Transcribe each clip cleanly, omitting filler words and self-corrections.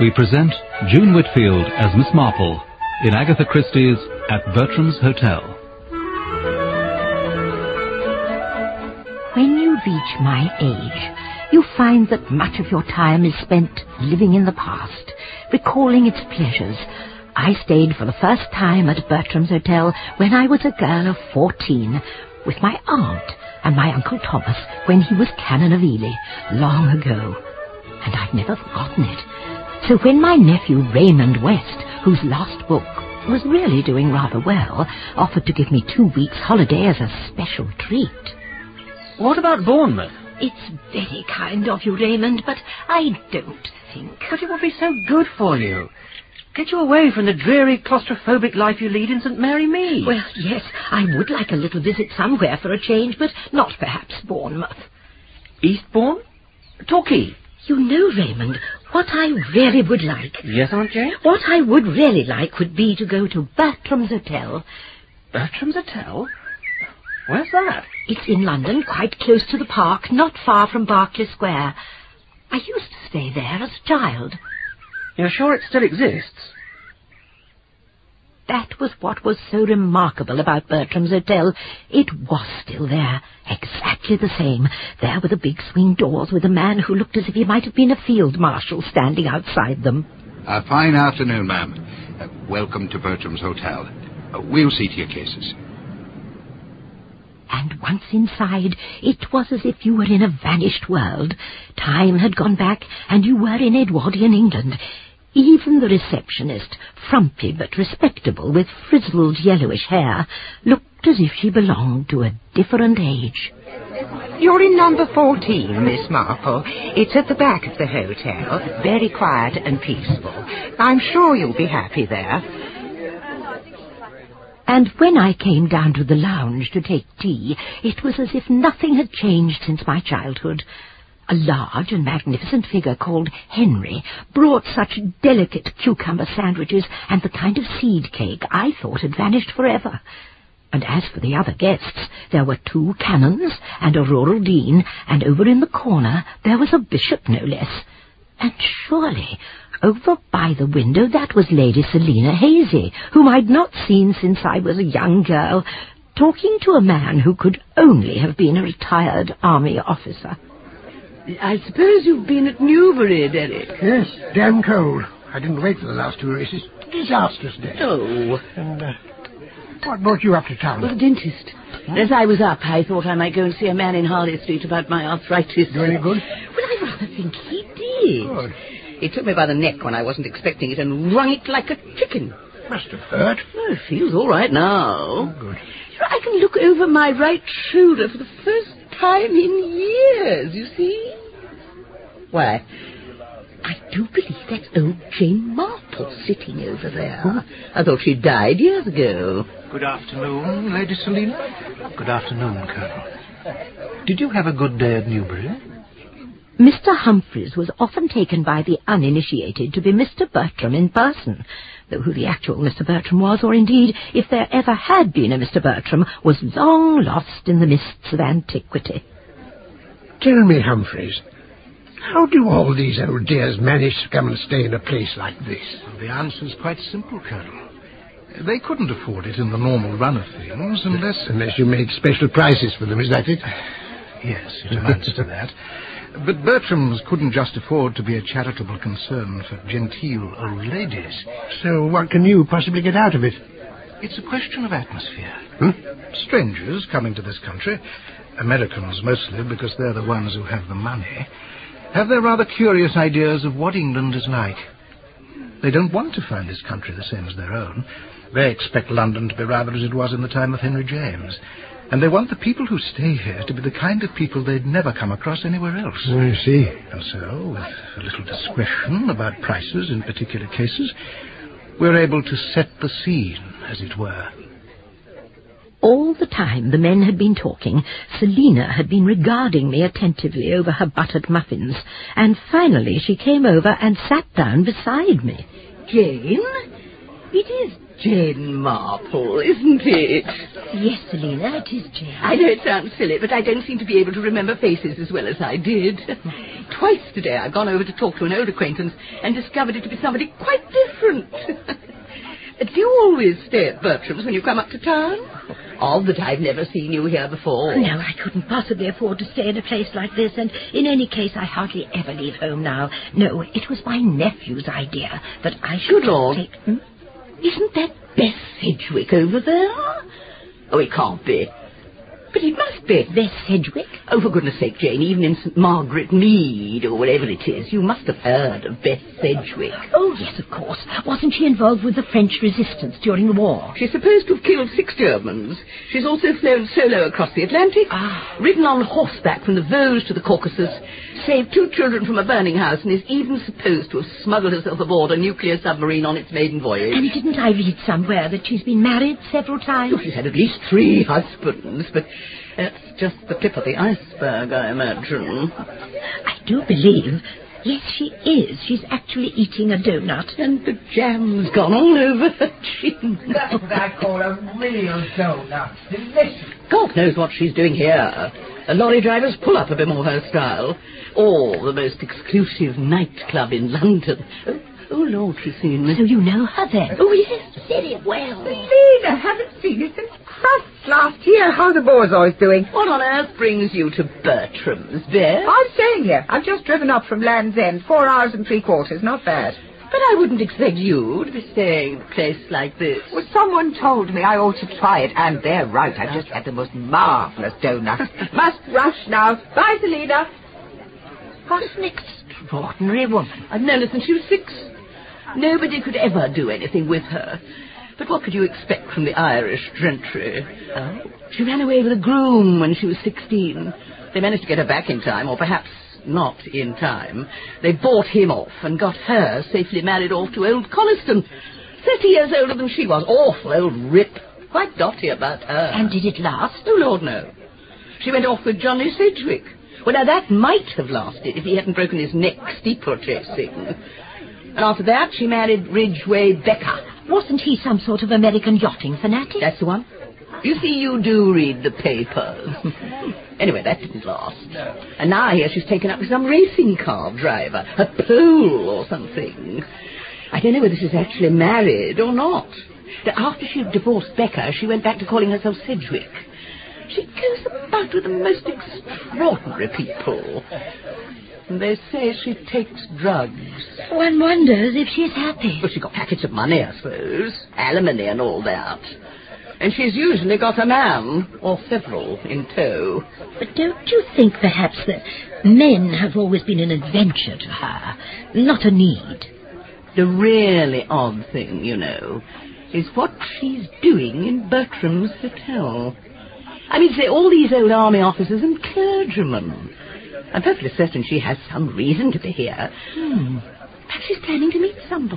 we present June Whitfield as Miss Marple in Agatha Christie's At Bertram's Hotel. When you reach my age, you find that much of your time is spent living in the past, recalling its pleasures. I stayed for the first time at Bertram's Hotel when I was a girl of 14, with my aunt and my Uncle Thomas when he was Canon of Ely, long ago. And I've never forgotten it. So when my nephew Raymond West, whose last book was really doing rather well, offered to give me 2 weeks' holiday as a special treat. What about Bournemouth? It's very kind of you, Raymond, but I don't think... But it would be so good for you. Get you away from the dreary, claustrophobic life you lead in St. Mary Mead. Well, yes, I would like a little visit somewhere for a change, but not perhaps Bournemouth. Eastbourne? Torquay? You know, Raymond, what I really would like... Yes, Aunt Jane? What I would really like would be to go to Bertram's Hotel. Bertram's Hotel? Where's that? It's in London, quite close to the park, not far from Berkeley Square. I used to stay there as a child. You're sure it still exists? That was what was so remarkable about Bertram's Hotel. It was still there, exactly the same. There were the big swing doors with a man who looked as if he might have been a field marshal standing outside them. A fine afternoon, ma'am. Welcome to Bertram's Hotel. We'll see to your cases. And once inside, it was as if you were in a vanished world. Time had gone back, and you were in Edwardian England. Even the receptionist, frumpy but respectable, with frizzled yellowish hair, looked as if she belonged to a different age. You're in number 14, Miss Marple. It's at the back of the hotel, very quiet and peaceful. I'm sure you'll be happy there. And when I came down to the lounge to take tea, it was as if nothing had changed since my childhood. A large and magnificent figure called Henry brought such delicate cucumber sandwiches and the kind of seed cake I thought had vanished forever. And as for the other guests, there were 2 canons and a rural dean, and over in the corner there was a bishop, no less. And surely, over by the window, that was Lady Selina Hazy, whom I'd not seen since I was a young girl, talking to a man who could only have been a retired army officer. I suppose you've been at Newbury, Derek? Yes, damn cold. I didn't wait for the last 2 races. Disastrous day. Oh. And what brought you up to town? Well, the dentist. As I was up, I thought I might go and see a man in Harley Street about my arthritis. Do any good? Well, I rather think he did. Good. He took me by the neck when I wasn't expecting it and wrung it like a chicken. Must have hurt. Oh, it feels all right now. Oh, good. I can look over my right shoulder for the first time in years, you see. Why, I do believe that's old Jane Marple sitting over there. I thought she died years ago. Good afternoon, Lady Selina. Good afternoon, Colonel. Did you have a good day at Newbury? Mr. Humphreys was often taken by the uninitiated to be Mr. Bertram in person, though who the actual Mr. Bertram was, or indeed if there ever had been a Mr. Bertram, was long lost in the mists of antiquity. Tell me, Humphreys, how do all these old dears manage to come and stay in a place like this? The answer's quite simple, Colonel. They couldn't afford it in the normal run of things Unless you made special prices for them, is that it? Yes, it amounts to that. But Bertram's couldn't just afford to be a charitable concern for genteel old ladies. So what can you possibly get out of it? It's a question of atmosphere. Strangers coming to this country, Americans mostly because they're the ones who have the money, have their rather curious ideas of what England is like. They don't want to find this country the same as their own. They expect London to be rather as it was in the time of Henry James. And they want the people who stay here to be the kind of people they'd never come across anywhere else. I see. And so, with a little discretion about prices in particular cases, we're able to set the scene, as it were. All the time the men had been talking, Selina had been regarding me attentively over her buttered muffins, and finally she came over and sat down beside me. Jane? It is Jane Marple, isn't it? Yes, Selina, it is Jane. I know it sounds silly, but I don't seem to be able to remember faces as well as I did. Twice today I've gone over to talk to an old acquaintance and discovered it to be somebody quite different. Do you always stay at Bertram's when you come up to town? Odd that I've never seen you here before. No, I couldn't possibly afford to stay in a place like this, and in any case I hardly ever leave home now. No, it was my nephew's idea that I should Good Lord. take... Isn't that Bess Sedgwick over there? Oh, it can't be. But it must be. Bess Sedgwick? Oh, for goodness sake, Jane, even in St. Margaret Mead, or whatever it is, you must have heard of Bess Sedgwick. Oh, yes, of course. Wasn't she involved with the French resistance during the war? She's supposed to have killed 6 Germans. She's also flown solo across the Atlantic, ridden on horseback from the Vosges to the Caucasus, saved 2 children from a burning house, and is even supposed to have smuggled herself aboard a nuclear submarine on its maiden voyage. And didn't I read somewhere that she's been married several times? Oh, she's had at least 3 husbands, but that's just the tip of the iceberg, I imagine. I do believe... Yes, she is. She's actually eating a donut. And the jam's gone all over her chin. That's what I call a real donut. Delicious. God knows what she's doing here. A lorry driver's pull-up would be more her style. Or the most exclusive nightclub in London. Oh, Lord, she's seen me. So you know her then? Oh, yes, very well. Selina, haven't seen you since Crufts last year. How the boys doing? What on earth brings you to Bertram's, Bess? I'm staying here. I've just driven up from Land's End. 4 hours and 3/4. Not bad. But I wouldn't expect you to be staying in a place like this. Well, someone told me I ought to try it, and they're right. I've just had the most marvellous donut. Must rush now. Bye, Selina. What an extraordinary woman. I've known her since she was 6. Nobody could ever do anything with her. But what could you expect from the Irish gentry? Oh. She ran away with a groom when she was 16. They managed to get her back in time, or perhaps not in time. They bought him off and got her safely married off to old Coniston. 30 years older than she was. Awful old rip. Quite dotty about her. And did it last? Oh, Lord, no. She went off with Johnny Sedgwick. Well, now, that might have lasted if he hadn't broken his neck steeplechasing. And after that, she married Ridgway Becker. Wasn't he some sort of American yachting fanatic? That's the one. You see, you do read the papers. Anyway, that didn't last. And now I hear she's taken up with some racing car driver, a Pole or something. I don't know whether she's actually married or not. After she divorced Becker, she went back to calling herself Sedgwick. She goes about with the most extraordinary people. And they say she takes drugs. One wonders if she's happy. Well, she got packets of money, I suppose. Alimony and all that. And she's usually got a man, or several, in tow. But don't you think perhaps that men have always been an adventure to her, not a need? The really odd thing, you know, is what she's doing in Bertram's Hotel. I mean, say, all these old army officers and clergymen. I'm perfectly certain she has some reason to be here. Perhaps she's planning to meet somebody.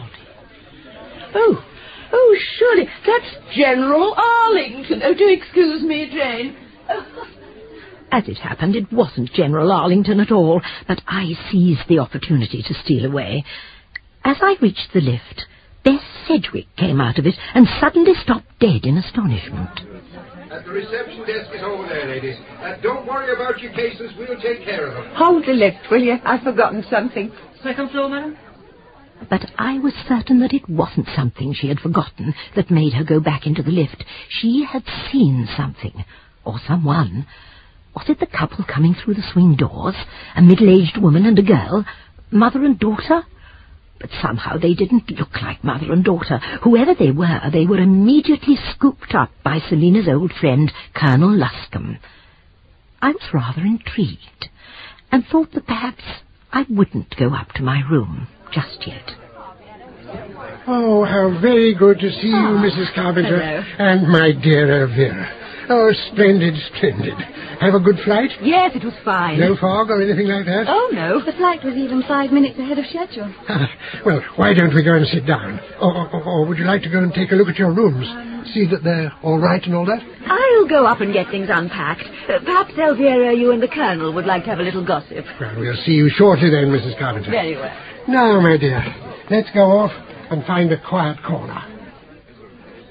Oh, surely, that's General Arlington. Oh, do excuse me, Jane. As it happened, it wasn't General Arlington at all, but I seized the opportunity to steal away. As I reached the lift, Bess Sedgwick came out of it and suddenly stopped dead in astonishment. The reception desk is over there, ladies. Don't worry about your cases. We'll take care of them. Hold the lift, will you? I've forgotten something. 2nd floor, madam? But I was certain that it wasn't something she had forgotten that made her go back into the lift. She had seen something, or someone. Was it the couple coming through the swing doors? A middle-aged woman and a girl? Mother and daughter? But somehow they didn't look like mother and daughter. Whoever they were immediately scooped up by Selina's old friend, Colonel Luscombe. I was rather intrigued, and thought that perhaps I wouldn't go up to my room just yet. Oh, how very good to see you, Mrs. Carpenter. Hello. And my dear Elvira. Oh, splendid, splendid. Have a good flight? Yes, it was fine. No fog or anything like that? Oh, no. The flight was even 5 minutes ahead of schedule. Well, why don't we go and sit down? Or would you like to go and take a look at your rooms? See that they're all right and all that? I'll go up and get things unpacked. Perhaps, Elvira, you and the Colonel would like to have a little gossip. Well, we'll see you shortly then, Mrs. Carpenter. Very well. Now, my dear, let's go off and find a quiet corner.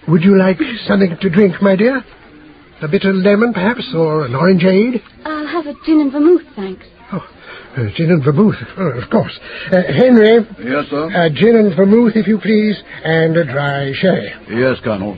Would you like something to drink, my dear? A bit of lemon, perhaps, or an orangeade? I'll have a gin and vermouth, thanks. Oh, gin and vermouth, of course. Henry? Yes, sir? Gin and vermouth, if you please, and a dry sherry. Yes, Colonel.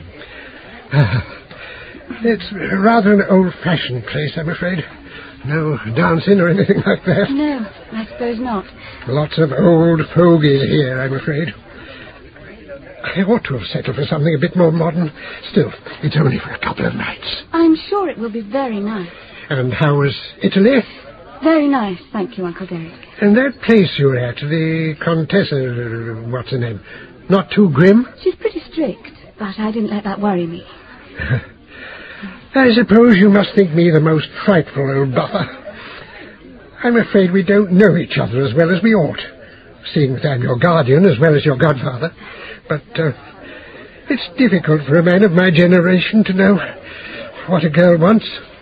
It's rather an old-fashioned place, I'm afraid. No dancing or anything like that. No, I suppose not. Lots of old fogies here, I'm afraid. I ought to have settled for something a bit more modern. Still, it's only for a couple of nights. I'm sure it will be very nice. And how was Italy? Very nice, thank you, Uncle Derek. And that place you were at, the Contessa, what's her name? Not too grim? She's pretty strict, but I didn't let that worry me. I suppose you must think me the most frightful old buffer. I'm afraid we don't know each other as well as we ought, seeing that I'm your guardian as well as your godfather. But it's difficult for a man of my generation to know what a girl wants.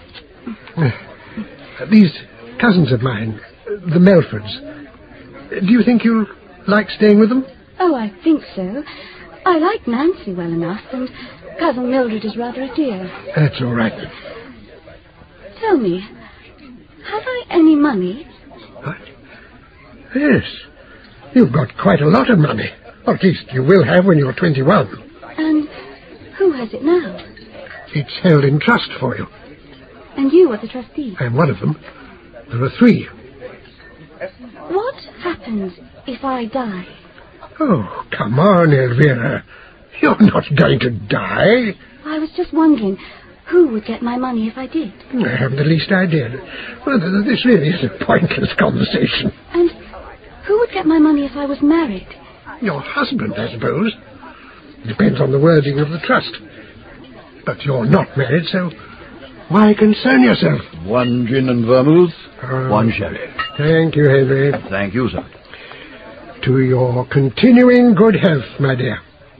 These cousins of mine, the Melfords, do you think you'll like staying with them? Oh, I think so. I like Nancy well enough, and Cousin Mildred is rather a dear. That's all right. Tell me, have I any money? What? Yes. You've got quite a lot of money. Or at least you will have when you're 21. And who has it now? It's held in trust for you. And you are the trustee? I'm one of them. There are 3. What happens if I die? Oh, come on, Elvira. You're not going to die. I was just wondering who would get my money if I did. I haven't the least idea. Well, this really is a pointless conversation. And who would get my money if I was married? Your husband, I suppose. Depends on the wording of the trust. But you're not married, so why concern yourself? 1 gin and vermouth, 1 sherry. Thank you, Henry. Thank you, sir. To your continuing good health, my dear.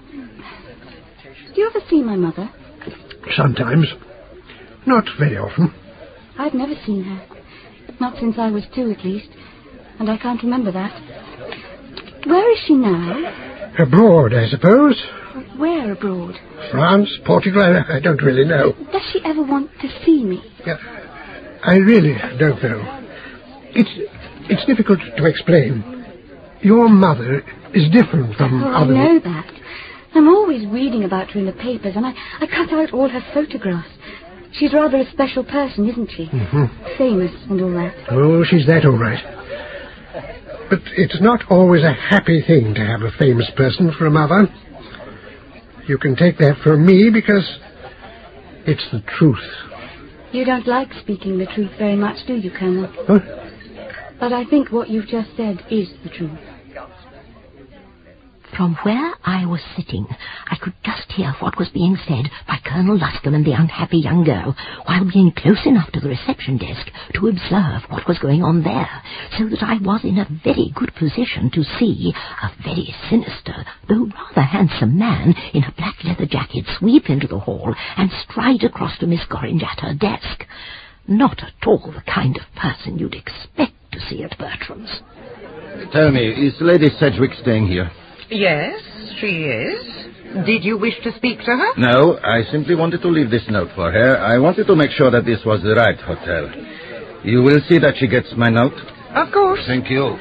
Do you ever see my mother? Sometimes. Not very often. I've never seen her. Not since I was 2, at least. And I can't remember that. Where is she now? Abroad, I suppose. Where abroad? France, Portugal, I don't really know. Does she ever want to see me? Yeah, I really don't know. It's difficult to explain. Your mother is different from other... I know that. I'm always reading about her in the papers, and I cut out all her photographs. She's rather a special person, isn't she? Mm-hmm. Famous and all that. Oh, she's that all right. But it's not always a happy thing to have a famous person for a mother. You can take that from me because it's the truth. You don't like speaking the truth very much, do you, Colonel? Huh? But I think what you've just said is the truth. From where I was sitting, I could just hear what was being said by Colonel Luscombe and the unhappy young girl, while being close enough to the reception desk to observe what was going on there, so that I was in a very good position to see a very sinister, though rather handsome man in a black leather jacket sweep into the hall and stride across to Miss Gorringe at her desk. Not at all the kind of person you'd expect to see at Bertram's. Tell me, is Lady Sedgwick staying here? Yes, she is. Did you wish to speak to her? No, I simply wanted to leave this note for her. I wanted to make sure that this was the right hotel. You will see that she gets my note? Of course. Thank you.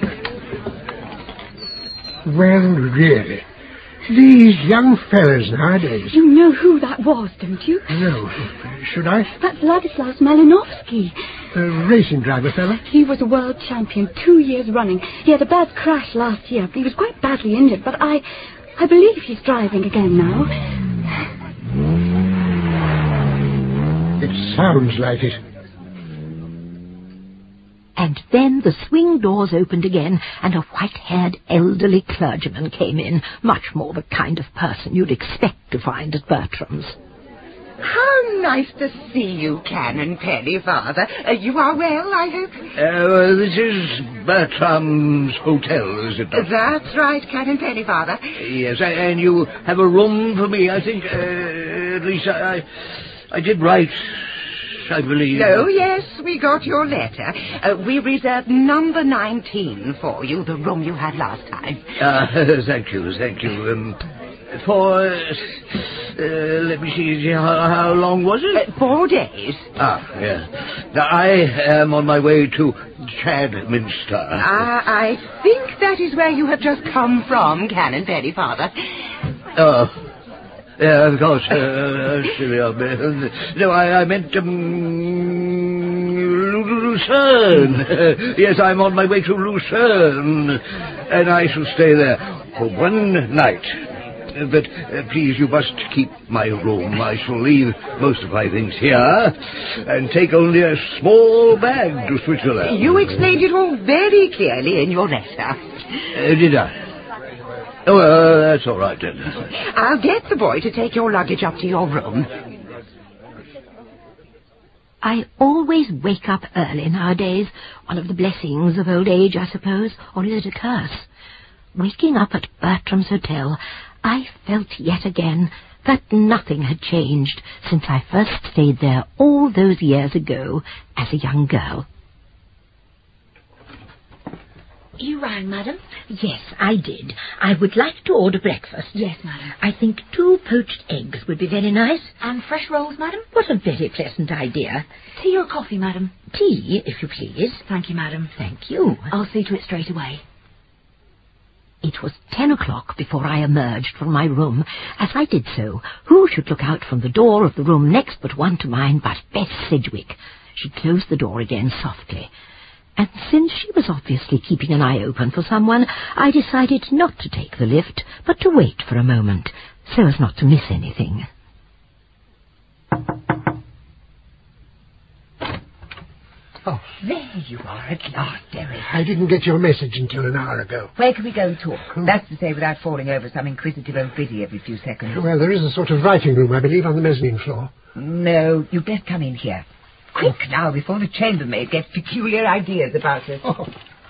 Well, really, these young fellas nowadays... You know who that was, don't you? No. Should I? That's Ladislaus Malinowski. The racing driver fella? He was a world champion 2 years running. He had a bad crash last year. He was quite badly injured, but I believe he's driving again now. It sounds like it. And then the swing doors opened again, and a white-haired elderly clergyman came in, much more the kind of person you'd expect to find at Bertram's. How nice to see you, Canon Pennyfather. You are well, I hope? This is Bertram's Hotel, is it not? That's right, Canon Pennyfather. Yes, and you have a room for me, I think. At least I did write, I believe. Oh, yes, we got your letter. We reserved number 19 for you, the room you had last time. Thank you. For Let me see. How long was it? 4 days. Yes. Now, I am on my way to Chadminster. I think that is where you have just come from, Canon Pennyfather. Yeah, of course. Silly old man. No, I meant, Lucerne. Yes, I'm on my way to Lucerne. And I shall stay there for 1 night. But please, you must keep my room. I shall leave most of my things here and take only a small bag to Switzerland. You explained it all very clearly in your letter. Did I? Oh, that's all right then. I'll get the boy to take your luggage up to your room. I always wake up early nowadays. One of the blessings of old age, I suppose, or is it a curse? Waking up at Bertram's Hotel, I felt yet again that nothing had changed since I first stayed there all those years ago as a young girl. You rang, madam? Yes, I did. I would like to order breakfast. Yes, madam. I think 2 poached eggs would be very nice. And fresh rolls, madam? What a very pleasant idea. Tea or coffee, madam? Tea, if you please. Thank you, madam. Thank you. I'll see to it straight away. It was 10 o'clock before I emerged from my room. As I did so, who should look out from the door of the room next but one to mine but Bess Sedgwick. She closed the door again softly. And since she was obviously keeping an eye open for someone, I decided not to take the lift, but to wait for a moment, so as not to miss anything. Oh, there you are at last, Derek. I didn't get your message until an hour ago. Where can we go and talk? That's to say, without falling over some inquisitive old biddy every few seconds. Well, there is a sort of writing room, I believe, on the mezzanine floor. No, you'd best come in here. Quick now, before the chambermaid gets peculiar ideas about us. Oh.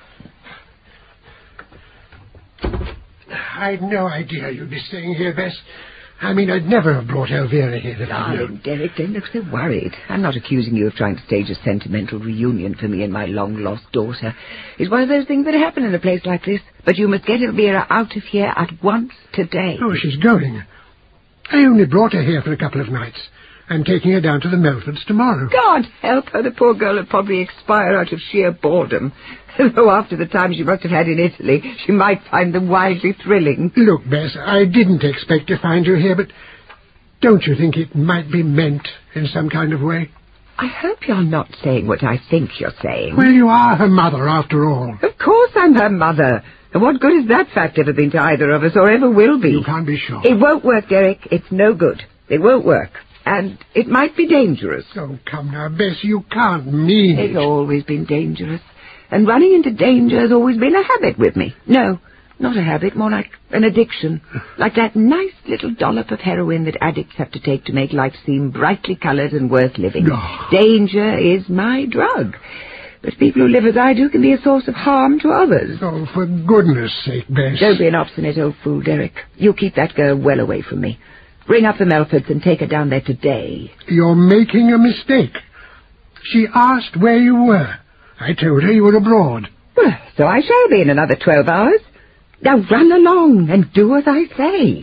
I'd no idea you'd be staying here, Bess. I mean, I'd never have brought Elvira here. Darling, Derek, don't look so worried. I'm not accusing you of trying to stage a sentimental reunion for me and my long-lost daughter. It's one of those things that happen in a place like this. But you must get Elvira out of here at once today. Oh, she's going. I only brought her here for a couple of nights. I'm taking her down to the Melfords tomorrow. God help her, the poor girl will probably expire out of sheer boredom. Though after the time she must have had in Italy, she might find them wildly thrilling. Look, Bess, I didn't expect to find you here, but don't you think it might be meant in some kind of way? I hope you're not saying what I think you're saying. Well, you are her mother, after all. Of course I'm her mother. And what good has that fact ever been to either of us, or ever will be? You can't be sure. It won't work, Derek. It's no good. It won't work. And it might be dangerous. Oh, come now, Bess, you can't mean it. It's always been dangerous. And running into danger has always been a habit with me. No, not a habit, more like an addiction. Like that nice little dollop of heroin that addicts have to take to make life seem brightly coloured and worth living. Oh. Danger is my drug. But people who live as I do can be a source of harm to others. Oh, for goodness sake, Bess. Don't be an obstinate old fool, Derek. You keep that girl well away from me. Ring up the Melfords and take her down there today. You're making a mistake. She asked where you were. I told her you were abroad. Well, so I shall be in another 12 hours. Now run along and do as I say.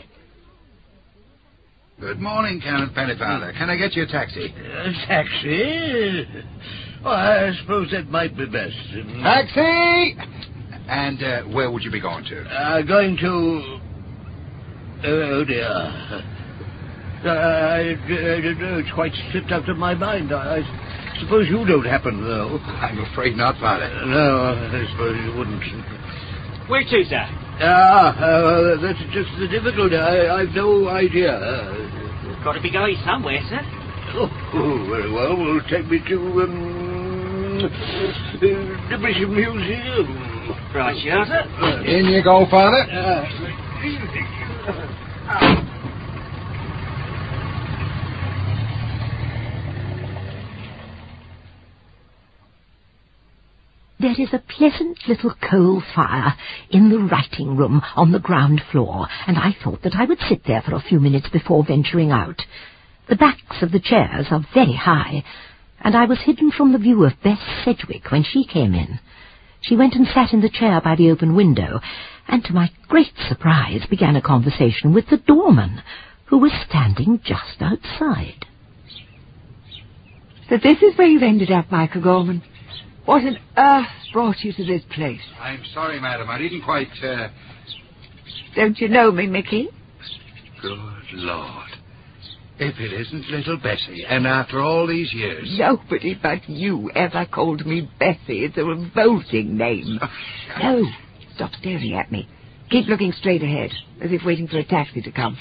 Good morning, Canon Pennyfather. Can I get you a taxi? Taxi? Oh, I suppose that might be best. Taxi! And where would you be going to? Going to... Oh, dear. It's quite slipped out of my mind. I suppose you don't happen, though. I'm afraid not, Father. No, I suppose you wouldn't. Where to, sir? That's just the difficulty. I've no idea. Got to be going somewhere, sir. Oh, very well. Well, take me to the British Museum. Right, sir. In you go, Father. There is a pleasant little coal fire in the writing room on the ground floor, and I thought that I would sit there for a few minutes before venturing out. The backs of the chairs are very high, and I was hidden from the view of Bess Sedgwick when she came in. She went and sat in the chair by the open window, and to my great surprise began a conversation with the doorman, who was standing just outside. So this is where you've ended up, Michael Gorman. What on earth brought you to this place? I'm sorry, madam. I didn't quite, Don't you know me, Mickey? Good Lord. If it isn't little Bessie, and after all these years... Nobody but you ever called me Bessie. It's a revolting name. No, stop staring at me. Keep looking straight ahead, as if waiting for a taxi to come.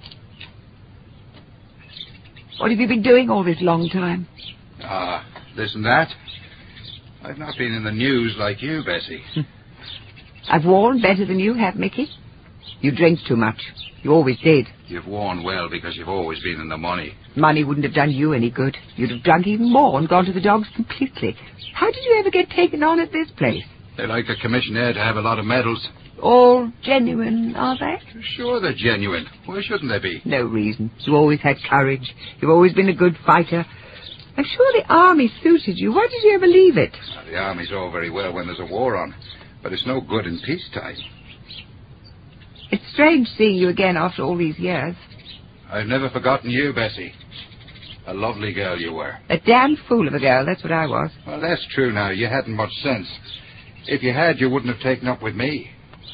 What have you been doing all this long time? This and that. I've not been in the news like you, Bessie. I've worn better than you have, Mickey. You drink too much. You always did. You've worn well because you've always been in the money. Money wouldn't have done you any good. You'd have drunk even more and gone to the dogs completely. How did you ever get taken on at this place? They like a commissioner to have a lot of medals. All genuine, are they? Sure they're genuine. Why shouldn't they be? No reason. You always had courage. You've always been a good fighter. I'm sure the army suited you. Why did you ever leave it? The army's all very well when there's a war on, but it's no good in peacetime. It's strange seeing you again after all these years. I've never forgotten you, Bessie. A lovely girl you were. A damn fool of a girl, that's what I was. Well, that's true now. You hadn't much sense. If you had, you wouldn't have taken up with me.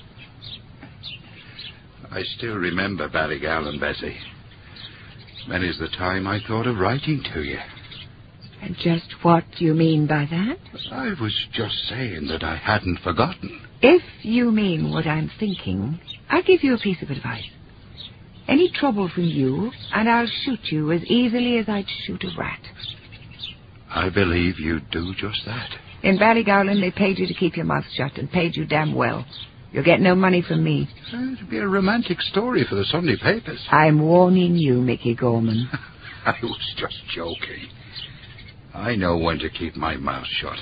I still remember Ballygowan, Bessie. Many's the time I thought of writing to you. And just what do you mean by that? I was just saying that I hadn't forgotten. If you mean what I'm thinking, I'll give you a piece of advice. Any trouble from you, and I'll shoot you as easily as I'd shoot a rat. I believe you'd do just that. In Ballygowan, they paid you to keep your mouth shut, and paid you damn well. You'll get no money from me. It'd be a romantic story for the Sunday papers. I'm warning you, Mickey Gorman. I was just joking. I know when to keep my mouth shut.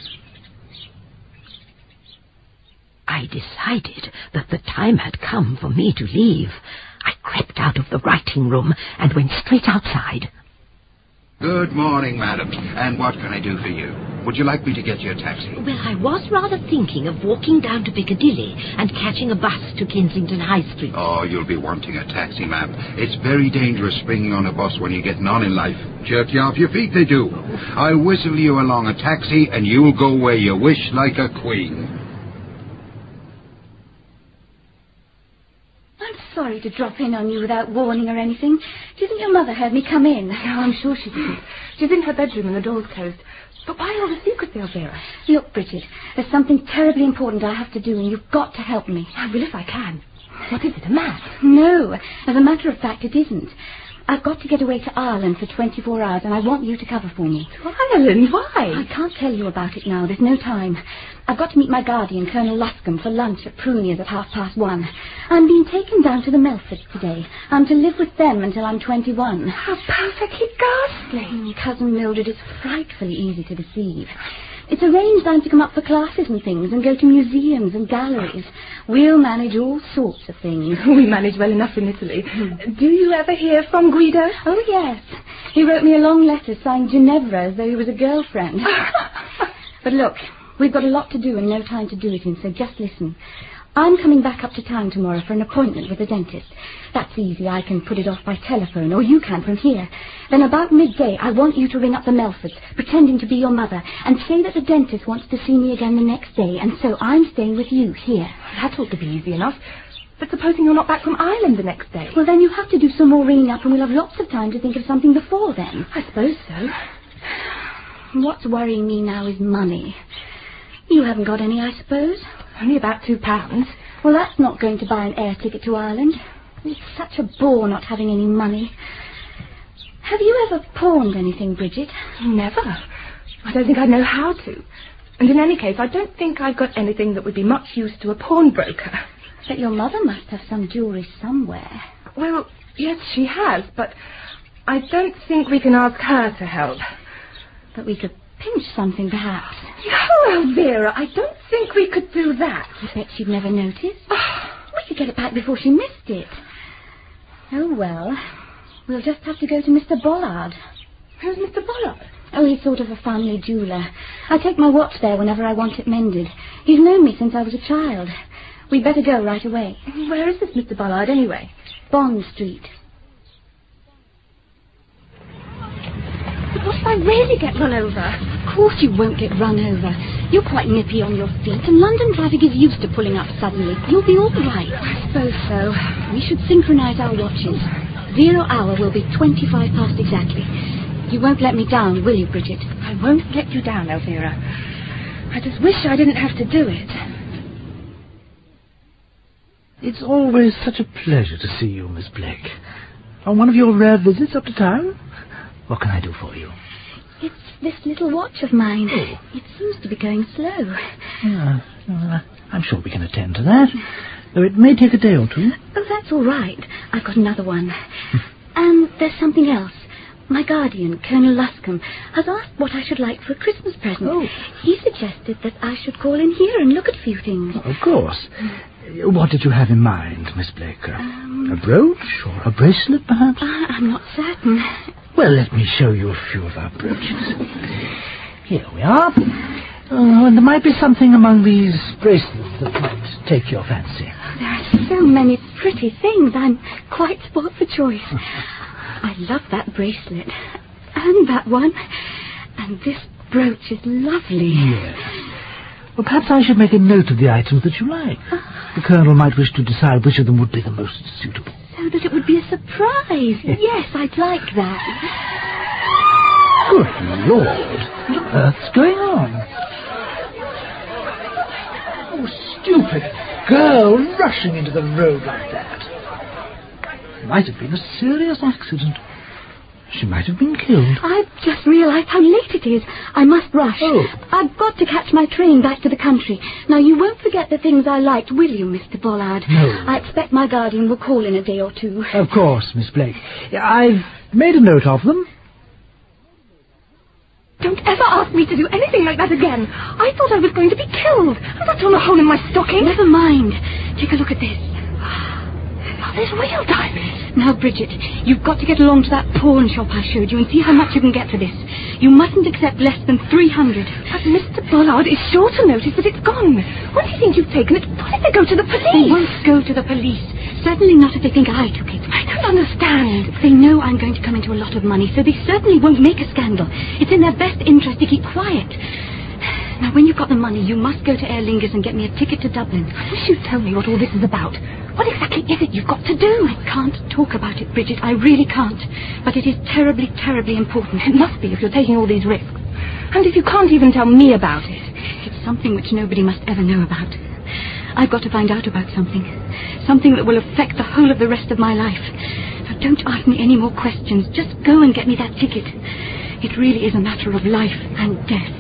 I decided that the time had come for me to leave. I crept out of the writing room and went straight outside. Good morning, madam. And what can I do for you? Would you like me to get you a taxi? Well, I was rather thinking of walking down to Piccadilly and catching a bus to Kensington High Street. Oh, you'll be wanting a taxi, ma'am. It's very dangerous springing on a bus when you're getting on in life. Jerk you off your feet, they do. I'll whistle you along a taxi and you'll go where you wish like a queen. I'm sorry to drop in on you without warning or anything. Do you think your mother heard me come in? No, I'm sure she didn't. She's in her bedroom and the door's closed. But why all the secrecy, Elvira? Look, Bridget, there's something terribly important I have to do, and you've got to help me. I will if I can. What is it, a map? No, as a matter of fact, it isn't. I've got to get away to Ireland for 24 hours, and I want you to cover for me. To Ireland? Why? I can't tell you about it now. There's no time. I've got to meet my guardian, Colonel Luscombe, for lunch at Prunia's at 1:30. I'm being taken down to the Melfords today. I'm to live with them until I'm 21. How perfectly ghastly. Cousin Mildred is frightfully easy to deceive. It's arranged I'm to come up for classes and things and go to museums and galleries. We'll manage all sorts of things. We manage well enough in Italy. Do you ever hear from Guido? Oh, yes. He wrote me a long letter signed Ginevra as though he was a girlfriend. But look, we've got a lot to do and no time to do it in, so just listen. I'm coming back up to town tomorrow for an appointment with a dentist. That's easy. I can put it off by telephone, or you can from here. Then about midday, I want you to ring up the Melfords, pretending to be your mother, and say that the dentist wants to see me again the next day, and so I'm staying with you here. That ought to be easy enough. But supposing you're not back from Ireland the next day? Well, then you have to do some more ringing up, and we'll have lots of time to think of something before then. I suppose so. What's worrying me now is money. You haven't got any, I suppose? Only about £2. Well, that's not going to buy an air ticket to Ireland. It's such a bore not having any money. Have you ever pawned anything, Bridget? Never. I don't think I'd know how to. And in any case, I don't think I've got anything that would be much use to a pawnbroker. But your mother must have some jewellery somewhere. Well, yes, she has, but I don't think we can ask her to help. But we could pinch something, perhaps. No, Elvira, I don't think we could do that. I bet she'd never noticed. We could get it back before she missed it. Oh, well, we'll just have to go to Mr. Bollard. Who's Mr. Bollard? Oh, he's sort of a family jeweller. I take my watch there whenever I want it mended. He's known me since I was a child. We'd better go right away. Where is this Mr. Bollard, anyway? Bond Street. what if I really get run over? Of course you won't get run over. You're quite nippy on your feet, and London traffic is used to pulling up suddenly. You'll be all right. I suppose so. We should synchronise our watches. 0 hour will be 25 past exactly. You won't let me down, will you, Bridget? I won't let you down, Elvira. I just wish I didn't have to do it. It's always such a pleasure to see you, Miss Blake. On one of your rare visits up to town? What can I do for you? It's this little watch of mine. Oh. It seems to be going slow. I'm sure we can attend to that, though it may take a day or two. Oh, that's all right. I've got another one. And there's something else. My guardian, Colonel Luscombe, has asked what I should like for a Christmas present. Oh. He suggested that I should call in here and look at a few things. Of course. What did you have in mind, Miss Blake? A brooch or a bracelet, perhaps? I'm not certain. Well, let me show you a few of our brooches. Here we are. And there might be something among these bracelets that might take your fancy. There are so many pretty things. I'm quite spoilt for choice. I love that bracelet. And that one. And this brooch is lovely. Yes. Well, perhaps I should make a note of the items that you like. The Colonel might wish to decide which of them would be the most suitable. So that it would be a surprise. Yes, I'd like that. Good Lord. What on earth's going on? Oh, stupid girl rushing into the road like that. It might have been a serious accident. She might have been killed. I've just realised how late it is. I must rush. Oh. I've got to catch my train back to the country. Now, you won't forget the things I liked, will you, Mr. Bollard? No. I expect my guardian will call in a day or two. Of course, Miss Blake. I've made a note of them. Don't ever ask me to do anything like that again. I thought I was going to be killed. I've got torn a hole in my stocking. Never mind. Take a look at this. Oh, there's real diamonds. Now, Bridget, you've got to get along to that pawn shop I showed you and see how much you can get for this. You mustn't accept less than 300. But Mr. Bollard is sure to notice that it's gone. What do you think you've taken it? What if they go to the police? They won't go to the police. Certainly not if they think I took it. I don't understand. They know I'm going to come into a lot of money, so they certainly won't make a scandal. It's in their best interest to keep quiet. Now, when you've got the money, you must go to Aer Lingus and get me a ticket to Dublin. I wish you'd tell me what all this is about. What exactly is it you've got to do? I can't talk about it, Bridget. I really can't. But it is terribly, terribly important. It must be if you're taking all these risks. And if you can't even tell me about it. It's something which nobody must ever know about. I've got to find out about something. Something that will affect the whole of the rest of my life. Now, don't ask me any more questions. Just go and get me that ticket. It really is a matter of life and death.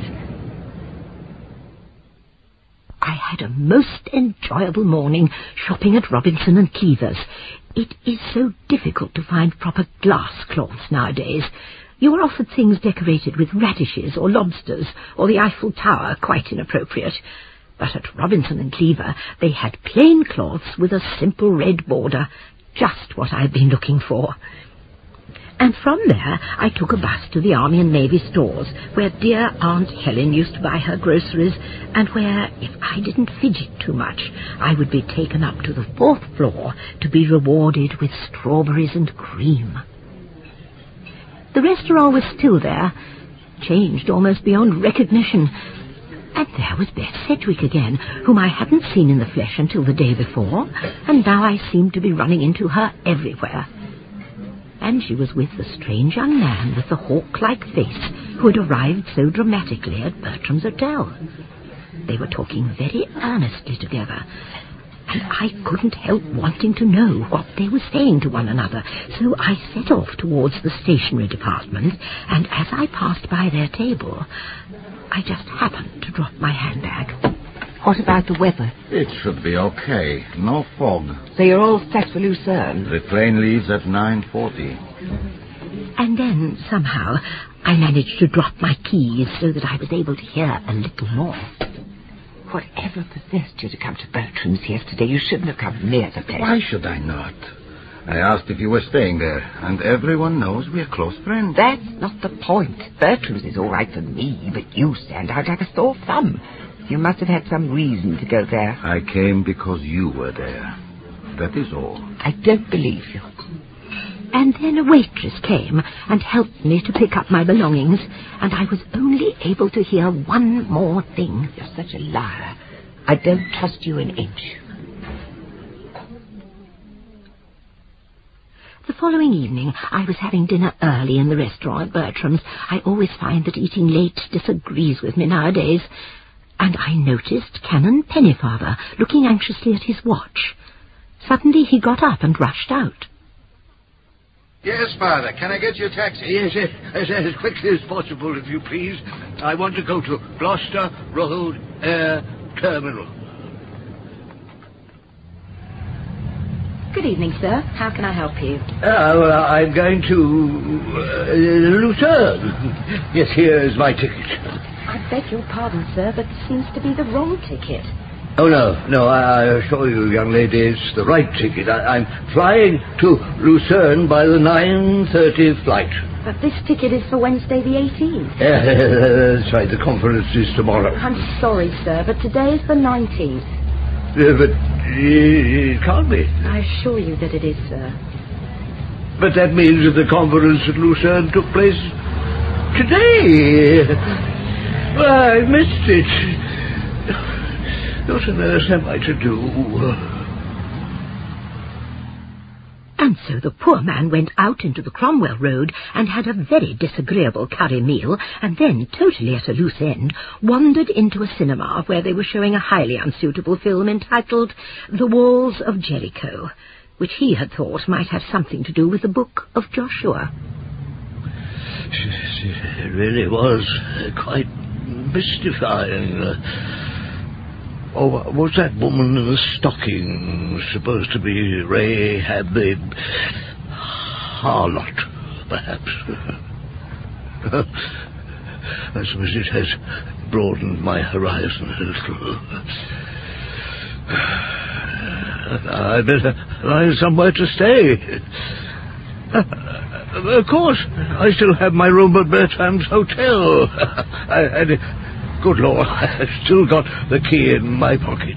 I had a most enjoyable morning shopping at Robinson and Cleaver's. It is so difficult to find proper glass cloths nowadays. You are offered things decorated with radishes or lobsters or the Eiffel Tower, quite inappropriate. But at Robinson and Cleaver they had plain cloths with a simple red border, just what I'd been looking for. And from there I took a bus to the Army and Navy stores, where dear Aunt Helen used to buy her groceries, and where, if I didn't fidget too much, I would be taken up to the 4th floor to be rewarded with strawberries and cream. The restaurant was still there, changed almost beyond recognition, and there was Beth Sedgwick again, whom I hadn't seen in the flesh until the day before, and now I seemed to be running into her everywhere. And she was with the strange young man with the hawk-like face who had arrived so dramatically at Bertram's hotel. They were talking very earnestly together, and I couldn't help wanting to know what they were saying to one another, so I set off towards the stationery department, and as I passed by their table, I just happened to drop my handbag. What about the weather? It should be okay. No fog. So you're all set for Lucerne? The train leaves at 9:40. And then, somehow, I managed to drop my keys so that I was able to hear a little more. Whatever possessed you to come to Bertram's yesterday, you shouldn't have come near the place. Why should I not? I asked if you were staying there, and everyone knows we're close friends. That's not the point. Bertram's is all right for me, but you stand out like a sore thumb. You must have had some reason to go there. I came because you were there. That is all. I don't believe you. And then a waitress came and helped me to pick up my belongings, and I was only able to hear one more thing. You're such a liar. I don't trust you an inch. The following evening, I was having dinner early in the restaurant at Bertram's. I always find that eating late disagrees with me nowadays. And I noticed Canon Pennyfather looking anxiously at his watch. Suddenly he got up and rushed out. Yes, Father. Can I get you a taxi? Yes, as quickly as possible, if you please. I want to go to Gloucester Road Air Terminal. Good evening, sir. How can I help you? Well, I'm going to Lucerne. Yes, here is my ticket. I beg your pardon, sir, but this seems to be the wrong ticket. Oh, no, I assure you, young lady, it's the right ticket. I'm flying to Lucerne by the 9:30 flight. But this ticket is for Wednesday the 18th. That's right, the conference is tomorrow. I'm sorry, sir, but today is the 19th. But it can't be. I assure you that it is, sir. But that means that the conference at Lucerne took place today. I missed it. What on earth am I to do? And so the poor man went out into the Cromwell Road and had a very disagreeable curry meal, and then, totally at a loose end, wandered into a cinema where they were showing a highly unsuitable film entitled The Walls of Jericho, which he had thought might have something to do with the Book of Joshua. It really was quite mystifying. Was that woman in the stocking supposed to be Rahab the harlot, perhaps? I suppose it has broadened my horizon a little. I'd better find somewhere to stay. Of course, I still have my room at Bertram's Hotel. Good Lord, I've still got the key in my pocket.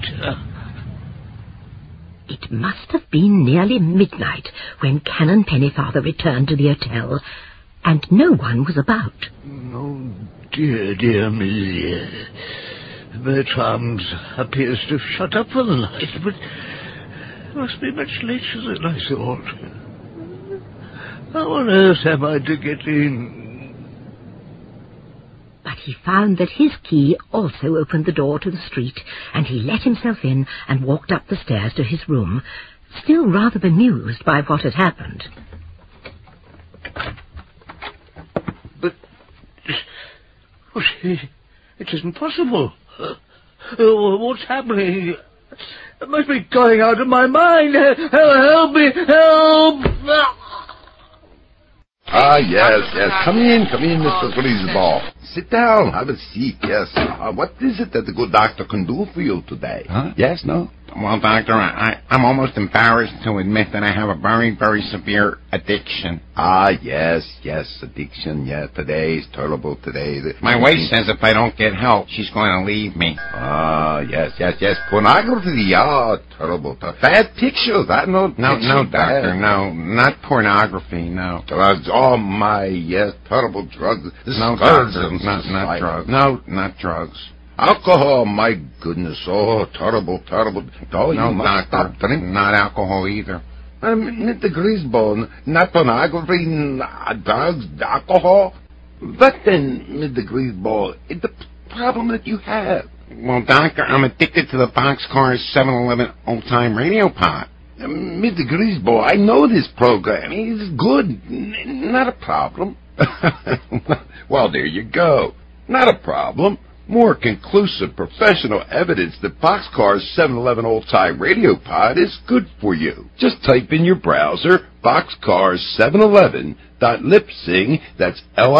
It must have been nearly midnight when Canon Pennyfather returned to the hotel, and no one was about. Oh, dear me. Bertram's appears to have shut up for the night, but it must be much later than I thought. How on earth am I to get in? But he found that his key also opened the door to the street, and he let himself in and walked up the stairs to his room, still rather bemused by what had happened. But it isn't possible. What's happening? I must be going out of my mind. Help me! Help! Yes. Come in, Mr. Griswold. Sit down, have a seat, yes. What is it that the good doctor can do for you today? Huh? Yes, no? Well, Doctor, I'm almost embarrassed to admit that I have a very, very severe addiction. Yes, addiction, yeah. Today is terrible, today. My wife says if I don't get help, she's going to leave me. Yes. Pornography, terrible. Bad pictures, No, Doctor, no. Not pornography, no. Drugs, yes, terrible drugs. No, Doctor, not drugs. No, not drugs. Alcohol, my goodness, terrible. Oh, no, you must Doctor, stop drinking. not alcohol either. Mr. Griswold, not pornography, not drugs, alcohol. But then, Mr. Griswold, it's the problem that you have. Well, Doctor, I'm addicted to the Boxcar 7-Eleven old-time radio pot. Mr. Griswold, I know this program. It's good. Not a problem. Well, there you go. Not a problem. More conclusive professional evidence that Boxcar's 7-Eleven old-time radio pod is good for you. Just type in your browser boxcars711.libsyn, that's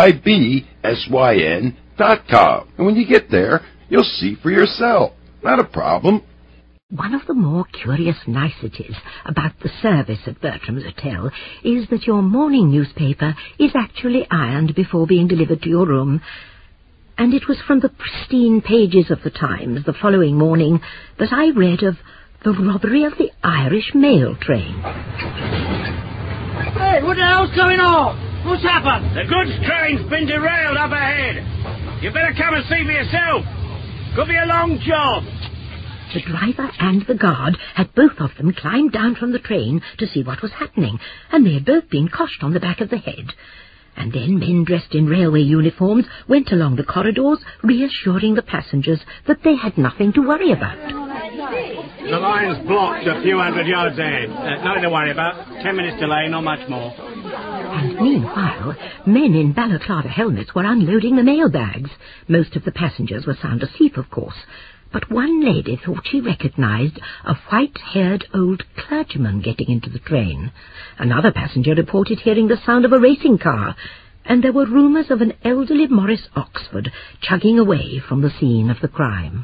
LIBSYN.com. And when you get there, you'll see for yourself. Not a problem. One of the more curious niceties about the service at Bertram's Hotel is that your morning newspaper is actually ironed before being delivered to your room. And it was from the pristine pages of the Times the following morning that I read of the robbery of the Irish mail train. Hey, what the hell's going on? What's happened? The goods train's been derailed up ahead. You better come and see for yourself. Could be a long job. The driver and the guard had both of them climbed down from the train to see what was happening, and they had both been coshed on the back of the head. And then men dressed in railway uniforms went along the corridors, reassuring the passengers that they had nothing to worry about. The line's blocked a few hundred yards ahead. Nothing to worry about. 10 minutes delay, not much more. And meanwhile, men in balaclava helmets were unloading the mail bags. Most of the passengers were sound asleep, of course. But one lady thought she recognized a white-haired old clergyman getting into the train. Another passenger reported hearing the sound of a racing car, and there were rumours of an elderly Morris Oxford chugging away from the scene of the crime.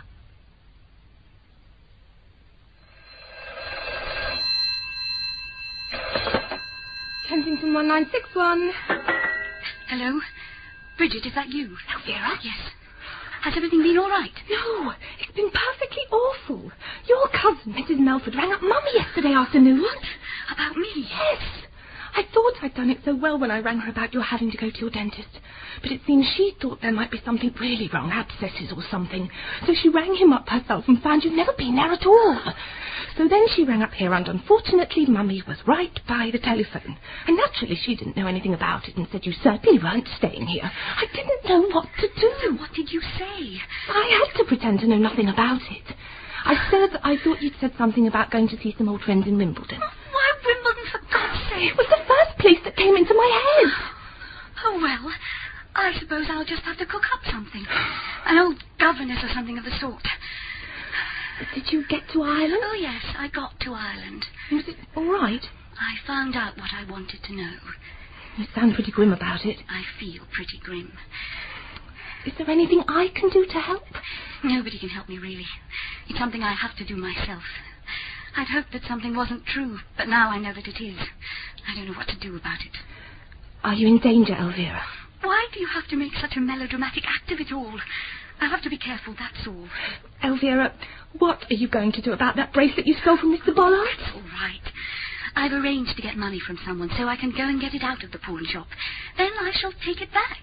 Kensington 1961. Hello? Bridget, is that you? Elvira? Yes. Has everything been all right? No, it's been perfectly awful. Your cousin, Mrs. Melford, rang up Mummy yesterday afternoon. What? About me? Yes. I thought I'd done it so well when I rang her about your having to go to your dentist. But it seems she thought there might be something really wrong, abscesses or something. So she rang him up herself and found you'd never been there at all. So then she rang up here, and unfortunately Mummy was right by the telephone. And naturally she didn't know anything about it and said you certainly weren't staying here. I didn't know what to do. So what did you say? I had to pretend to know nothing about it. I said I thought you'd said something about going to see some old friends in Wimbledon. Why Wimbledon, for God's sake? It was the first place that came into my head. Oh, well, I suppose I'll just have to cook up something. An old governess or something of the sort. Did you get to Ireland? Oh, yes, I got to Ireland. Was it all right? I found out what I wanted to know. You sound pretty grim about it. I feel pretty grim. Is there anything I can do to help? Nobody can help me, really. It's something I have to do myself. I'd hoped that something wasn't true, but now I know that it is. I don't know what to do about it. Are you in danger, Elvira? Why do you have to make such a melodramatic act of it all? I have to be careful, that's all. Elvira, what are you going to do about that bracelet you stole from Mr. Bollard? That's all right. I've arranged to get money from someone so I can go and get it out of the pawn shop. Then I shall take it back.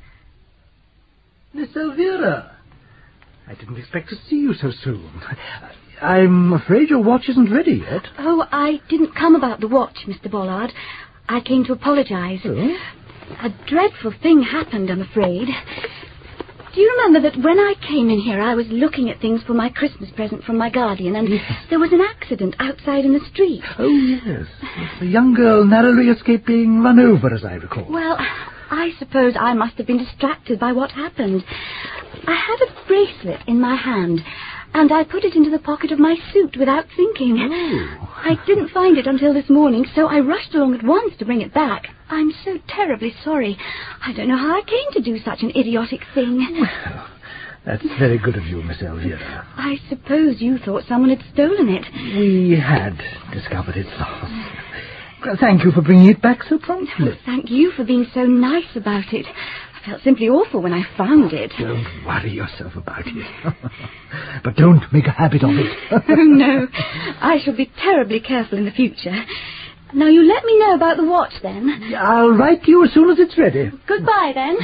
Miss Elvira, I didn't expect to see you so soon. I'm afraid your watch isn't ready yet. Oh, I didn't come about the watch, Mr. Bollard. I came to apologise. Oh? A dreadful thing happened, I'm afraid. Do you remember that when I came in here, I was looking at things for my Christmas present from my guardian, and there was an accident outside in the street? Oh, yes. A young girl narrowly escaped being run over, as I recall. Well, I suppose I must have been distracted by what happened. I had a bracelet in my hand, and I put it into the pocket of my suit without thinking. Oh. I didn't find it until this morning, so I rushed along at once to bring it back. I'm so terribly sorry. I don't know how I came to do such an idiotic thing. Well, that's very good of you, Miss Elvira. I suppose you thought someone had stolen it. We had discovered its loss. Well, thank you for bringing it back so promptly. Oh, thank you for being so nice about it. I felt simply awful when I found it. Don't worry yourself about it. But don't make a habit of it. Oh, no. I shall be terribly careful in the future. Now, you let me know about the watch, then. I'll write to you as soon as it's ready. Goodbye, then.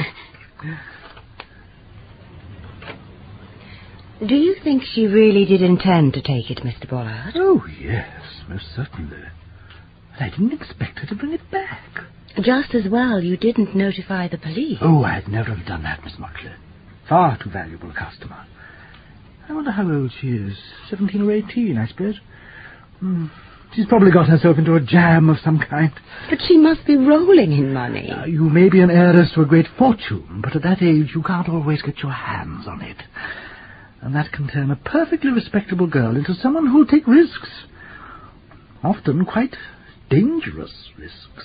Do you think she really did intend to take it, Mr. Bollard? Oh, yes, most certainly. But I didn't expect her to bring it back. Just as well you didn't notify the police. Oh, I'd never have done that, Miss Motley. Far too valuable a customer. I wonder how old she is. 17 or 18, I suppose. She's probably got herself into a jam of some kind. But she must be rolling in money. You may be an heiress to a great fortune, but at that age you can't always get your hands on it. And that can turn a perfectly respectable girl into someone who'll take risks. Often quite dangerous risks.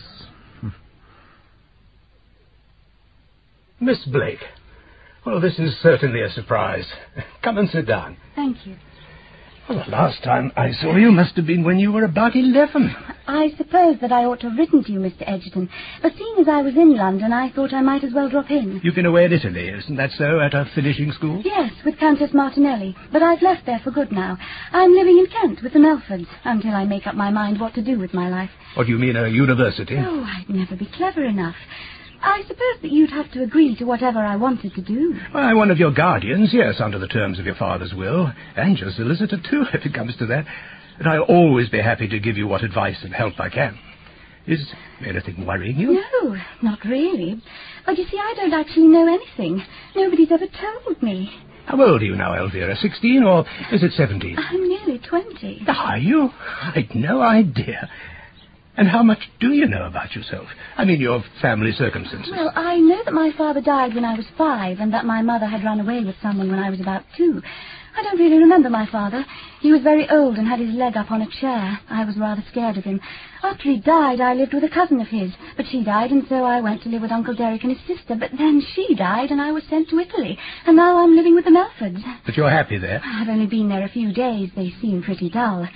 Miss Blake. Well, this is certainly a surprise. Come and sit down. Thank you. Well, the last time I saw you must have been when you were about 11. I suppose that I ought to have written to you, Mr. Edgerton, but seeing as I was in London, I thought I might as well drop in. You've been away in Italy, isn't that so, at a finishing school? Yes, with Countess Martinelli, but I've left there for good now. I'm living in Kent with the Melfords, until I make up my mind what to do with my life. What do you mean, a university? Oh, I'd never be clever enough. I suppose that you'd have to agree to whatever I wanted to do. Well, I'm one of your guardians, yes, under the terms of your father's will, and your solicitor, too, if it comes to that. And I'll always be happy to give you what advice and help I can. Is anything worrying you? No, not really. But you see, I don't actually know anything. Nobody's ever told me. How old are you now, Elvira? 16, or is it 17? I'm nearly 20. Are you? I'd no idea. And how much do you know about yourself? I mean, your family circumstances. Well, I know that my father died when I was 5 and that my mother had run away with someone when I was about 2. I don't really remember my father. He was very old and had his leg up on a chair. I was rather scared of him. After he died, I lived with a cousin of his, but she died, and so I went to live with Uncle Derek and his sister. But then she died, and I was sent to Italy, and now I'm living with the Melfords. But you're happy there? I've only been there a few days. They seem pretty dull.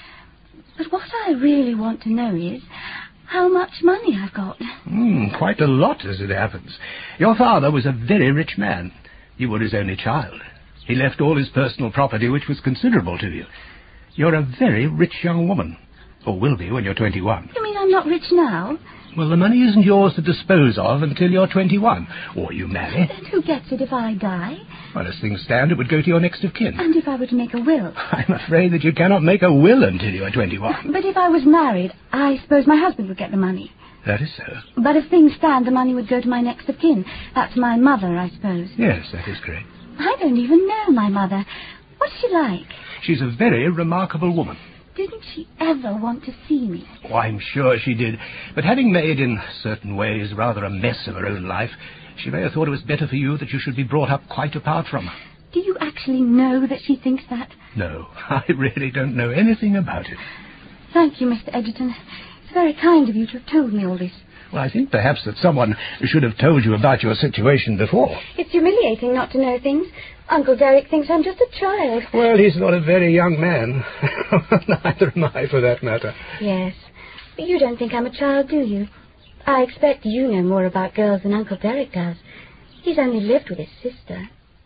But what I really want to know is how much money I've got. Quite a lot, as it happens. Your father was a very rich man. You were his only child. He left all his personal property, which was considerable to you. You're a very rich young woman. Or will be when you're 21. You mean I'm not rich now? Well, the money isn't yours to dispose of until you're 21. Or you marry. And who gets it if I die? Well, as things stand, it would go to your next of kin. And if I were to make a will? I'm afraid that you cannot make a will until you are 21. But if I was married, I suppose my husband would get the money. That is so. But if things stand, the money would go to my next of kin. That's my mother, I suppose. Yes, that is correct. I don't even know my mother. What's she like? She's a very remarkable woman. Didn't she ever want to see me? Oh, I'm sure she did. But having made, in certain ways, rather a mess of her own life, she may have thought it was better for you that you should be brought up quite apart from her. Do you actually know that she thinks that? No, I really don't know anything about it. Thank you, Mr. Edgerton. It's very kind of you to have told me all this. Well, I think perhaps that someone should have told you about your situation before. It's humiliating not to know things. Uncle Derek thinks I'm just a child. Well, he's not a very young man. Neither am I, for that matter. Yes. But you don't think I'm a child, do you? I expect you know more about girls than Uncle Derek does. He's only lived with his sister.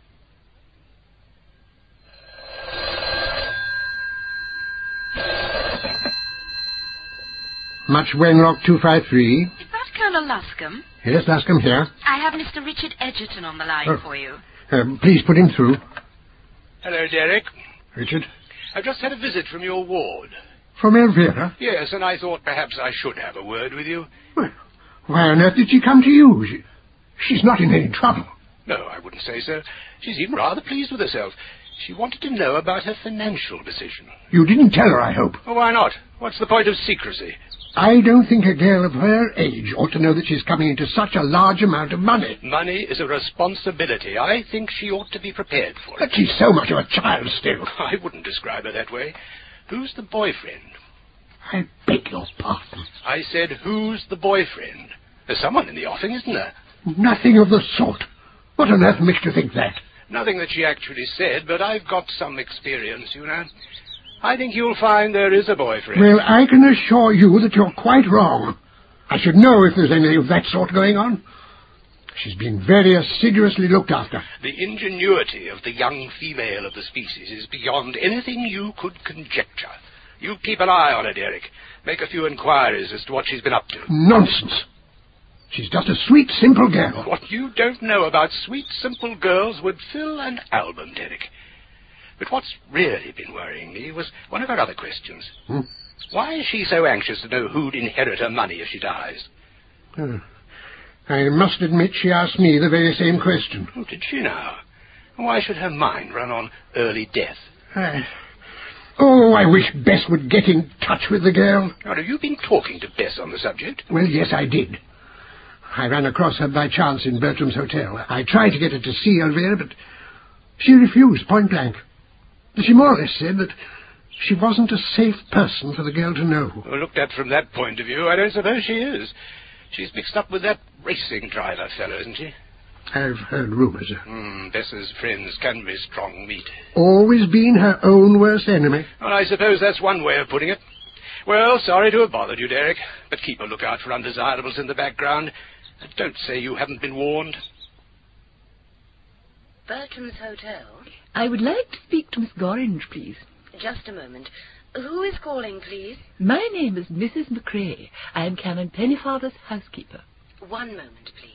Much Wenlock 253. Is that Colonel Luscombe? Yes, Luscombe here. I have Mr. Richard Edgerton on the line for you. Please put him through. Hello, Derek. Richard? I've just had a visit from your ward. From Elvira? Yes, and I thought perhaps I should have a word with you. Well, why on earth did she come to you? She's not in any trouble. No, I wouldn't say so. She's even rather pleased with herself. She wanted to know about her financial position. You didn't tell her, I hope. Oh, why not? What's the point of secrecy? I don't think a girl of her age ought to know that she's coming into such a large amount of money. Money is a responsibility. I think she ought to be prepared for it. But she's so much of a child still. I wouldn't describe her that way. Who's the boyfriend? I beg your pardon. I said, who's the boyfriend? There's someone in the offing, isn't there? Nothing of the sort. What on earth makes you think that? Nothing that she actually said, but I've got some experience, you know. I think you'll find there is a boyfriend. Well, I can assure you that you're quite wrong. I should know if there's anything of that sort going on. She's been very assiduously looked after. The ingenuity of the young female of the species is beyond anything you could conjecture. You keep an eye on her, Derek. Make a few inquiries as to what she's been up to. Nonsense. She's just a sweet, simple girl. What you don't know about sweet, simple girls would fill an album, Derek. But what's really been worrying me was one of her other questions. Why is she so anxious to know who'd inherit her money if she dies? I must admit she asked me the very same question. Oh, did she now? Why should her mind run on early death? I wish Bess would get in touch with the girl. Now, have you been talking to Bess on the subject? Well, yes, I did. I ran across her by chance in Bertram's hotel. I tried to get her to see Elvira, but she refused point blank. She more or less said that she wasn't a safe person for the girl to know. Well, looked at from that point of view, I don't suppose she is. She's mixed up with that racing driver fellow, isn't she? I've heard rumours. Bess's friends can be strong meat. Always been her own worst enemy. Well, I suppose that's one way of putting it. Well, sorry to have bothered you, Derek, but keep a lookout for undesirables in the background. Don't say you haven't been warned. Bertram's Hotel. I would like to speak to Miss Gorringe, please. Just a moment. Who is calling, please? My name is Mrs. McCrae. I am Canon Pennyfather's housekeeper. One moment, please.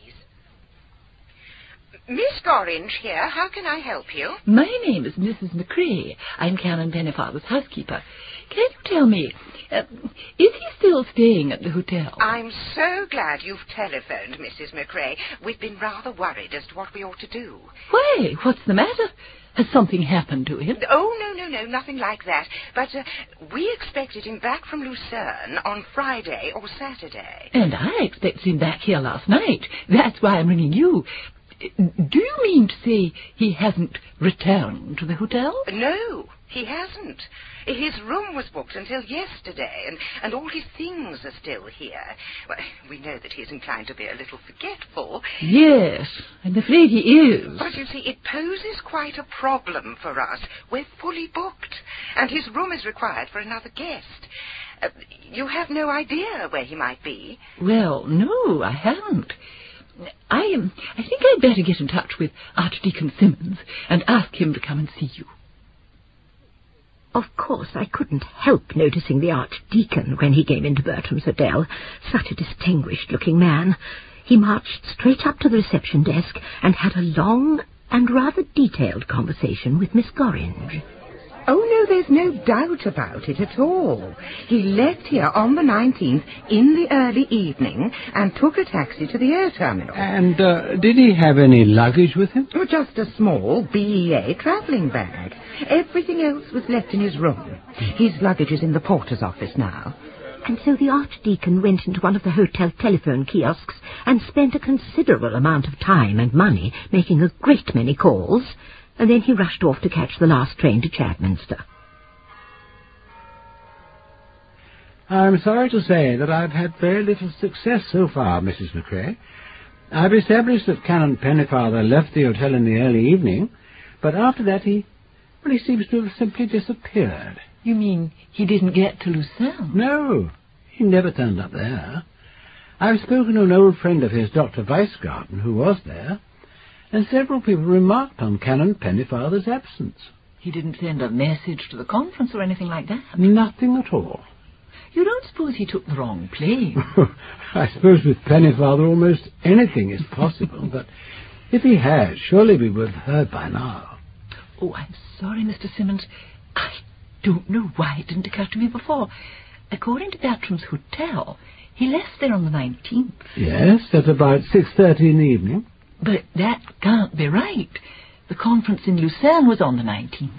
Miss Gorringe here. How can I help you? My name is Mrs. McCrae. I am Canon Pennyfather's housekeeper. Can you tell me, is he still staying at the hotel? I'm so glad you've telephoned, Mrs. McCrae. We've been rather worried as to what we ought to do. Why, what's the matter? Has something happened to him? Oh, no, nothing like that. But we expected him back from Lucerne on Friday or Saturday. And I expected him back here last night. That's why I'm ringing you. Do you mean to say he hasn't returned to the hotel? No, he hasn't. His room was booked until yesterday, and all his things are still here. Well, we know that he's inclined to be a little forgetful. Yes, I'm afraid he is. But you see, it poses quite a problem for us. We're fully booked, and his room is required for another guest. You have no idea where he might be? Well, no, I haven't. I think I'd better get in touch with Archdeacon Simmons and ask him to come and see you. Of course, I couldn't help noticing the Archdeacon when he came into Bertram's Hotel. Such a distinguished-looking man. He marched straight up to the reception desk and had a long and rather detailed conversation with Miss Gorringe. Oh, no, there's no doubt about it at all. He left here on the 19th in the early evening and took a taxi to the air terminal. And did he have any luggage with him? Oh, just a small BEA travelling bag. Everything else was left in his room. His luggage is in the porter's office now. And so the Archdeacon went into one of the hotel telephone kiosks and spent a considerable amount of time and money making a great many calls, and then he rushed off to catch the last train to Chadminster. I'm sorry to say that I've had very little success so far, Mrs. McCrae. I've established that Canon Pennyfather left the hotel in the early evening, but after that he seems to have simply disappeared. You mean he didn't get to Lucerne? No, he never turned up there. I've spoken to an old friend of his, Dr. Weisgarten, who was there, and several people remarked on Canon Pennyfather's absence. He didn't send a message to the conference or anything like that? Nothing at all. You don't suppose he took the wrong plane? I suppose with Pennyfather almost anything is possible, but if he has, surely we would have heard by now. Oh, I'm sorry, Mr. Simmons. I don't know why it didn't occur to me before. According to Bertram's Hotel, he left there on the 19th. Yes, at about 6:30 in the evening. But that can't be right. The conference in Lucerne was on the 19th.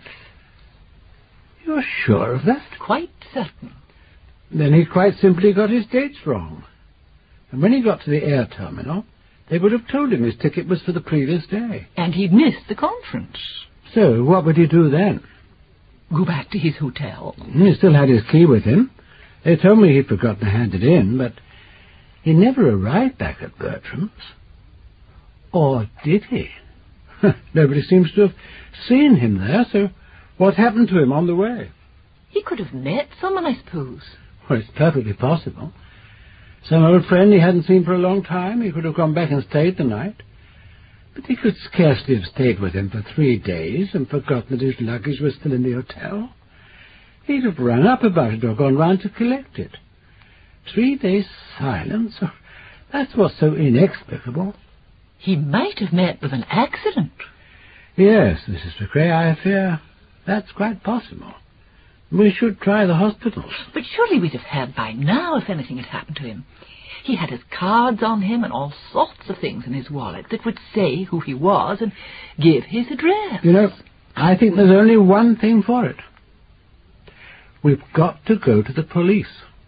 You're sure of that? Quite certain. Then he quite simply got his dates wrong. And when he got to the air terminal, they would have told him his ticket was for the previous day. And he'd missed the conference. So what would he do then? Go back to his hotel. He still had his key with him. They told me he'd forgotten to hand it in, but he never arrived back at Bertram's. Or did he? Nobody seems to have seen him there, so what happened to him on the way? He could have met someone, I suppose. Well, it's perfectly possible. Some old friend he hadn't seen for a long time. He could have gone back and stayed the night. But he could scarcely have stayed with him for 3 days and forgotten that his luggage was still in the hotel. He'd have rung up about it or gone round to collect it. 3 days' silence? Oh, that's what's so inexplicable. He might have met with an accident. Yes, Mrs. McCrae, I fear that's quite possible. We should try the hospitals. But surely we'd have heard by now if anything had happened to him. He had his cards on him and all sorts of things in his wallet that would say who he was and give his address. You know, I think there's only one thing for it. We've got to go to the police.